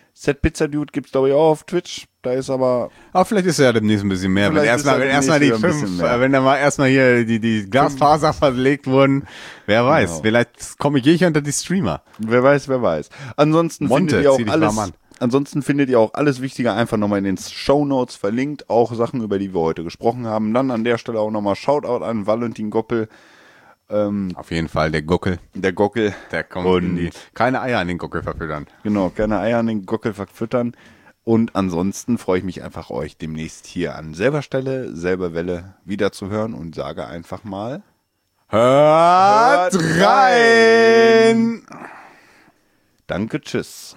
Set Pizza Dude gibt's glaube ich auch auf Twitch. Da ist aber... Aber vielleicht ist ja demnächst ein bisschen mehr. Wenn Vielleicht erstmal, ist wenn ja erstmal die demnächst wieder ein fünf, bisschen mehr. wenn da mal erstmal hier die, die Glasfaser verlegt wurden, wer weiß. Genau. Vielleicht komme ich hier unter die Streamer. Wer weiß, wer weiß. Ansonsten Monte, findet ihr auch zieh dich alles... warm an. Ansonsten findet ihr auch alles Wichtige einfach nochmal in den Shownotes verlinkt. Auch Sachen, über die wir heute gesprochen haben. Dann an der Stelle auch nochmal Shoutout an Valentin Goppel. Ähm, Auf jeden Fall, der Gockel, der Gockel. der kommt Und in die, keine Eier an den Gockel verfüttern. Genau, keine Eier an den Gockel verfüttern. Und ansonsten freue ich mich einfach, euch demnächst hier an selber Stelle, selber Welle wieder zu hören und sage einfach mal: Hört rein! Danke, tschüss.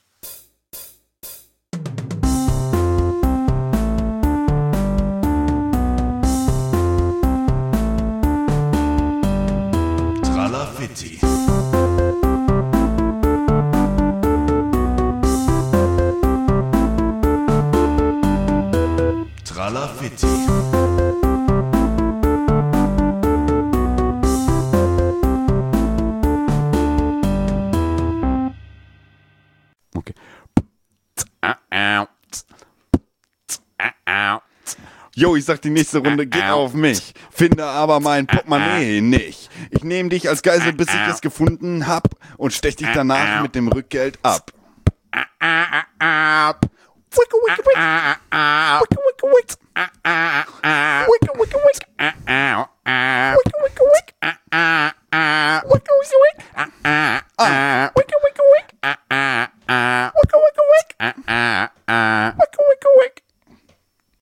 Tralafitti. Tralafitti. Okay. Jo, ich sag, die nächste Runde geht auf mich. Finde aber mein Portemonnaie nicht. Ich nehme dich als Geisel, bis ich es gefunden hab und stech dich danach mit dem Rückgeld ab. Wicke, wicke, wicke. Wicke, wicke, wicke.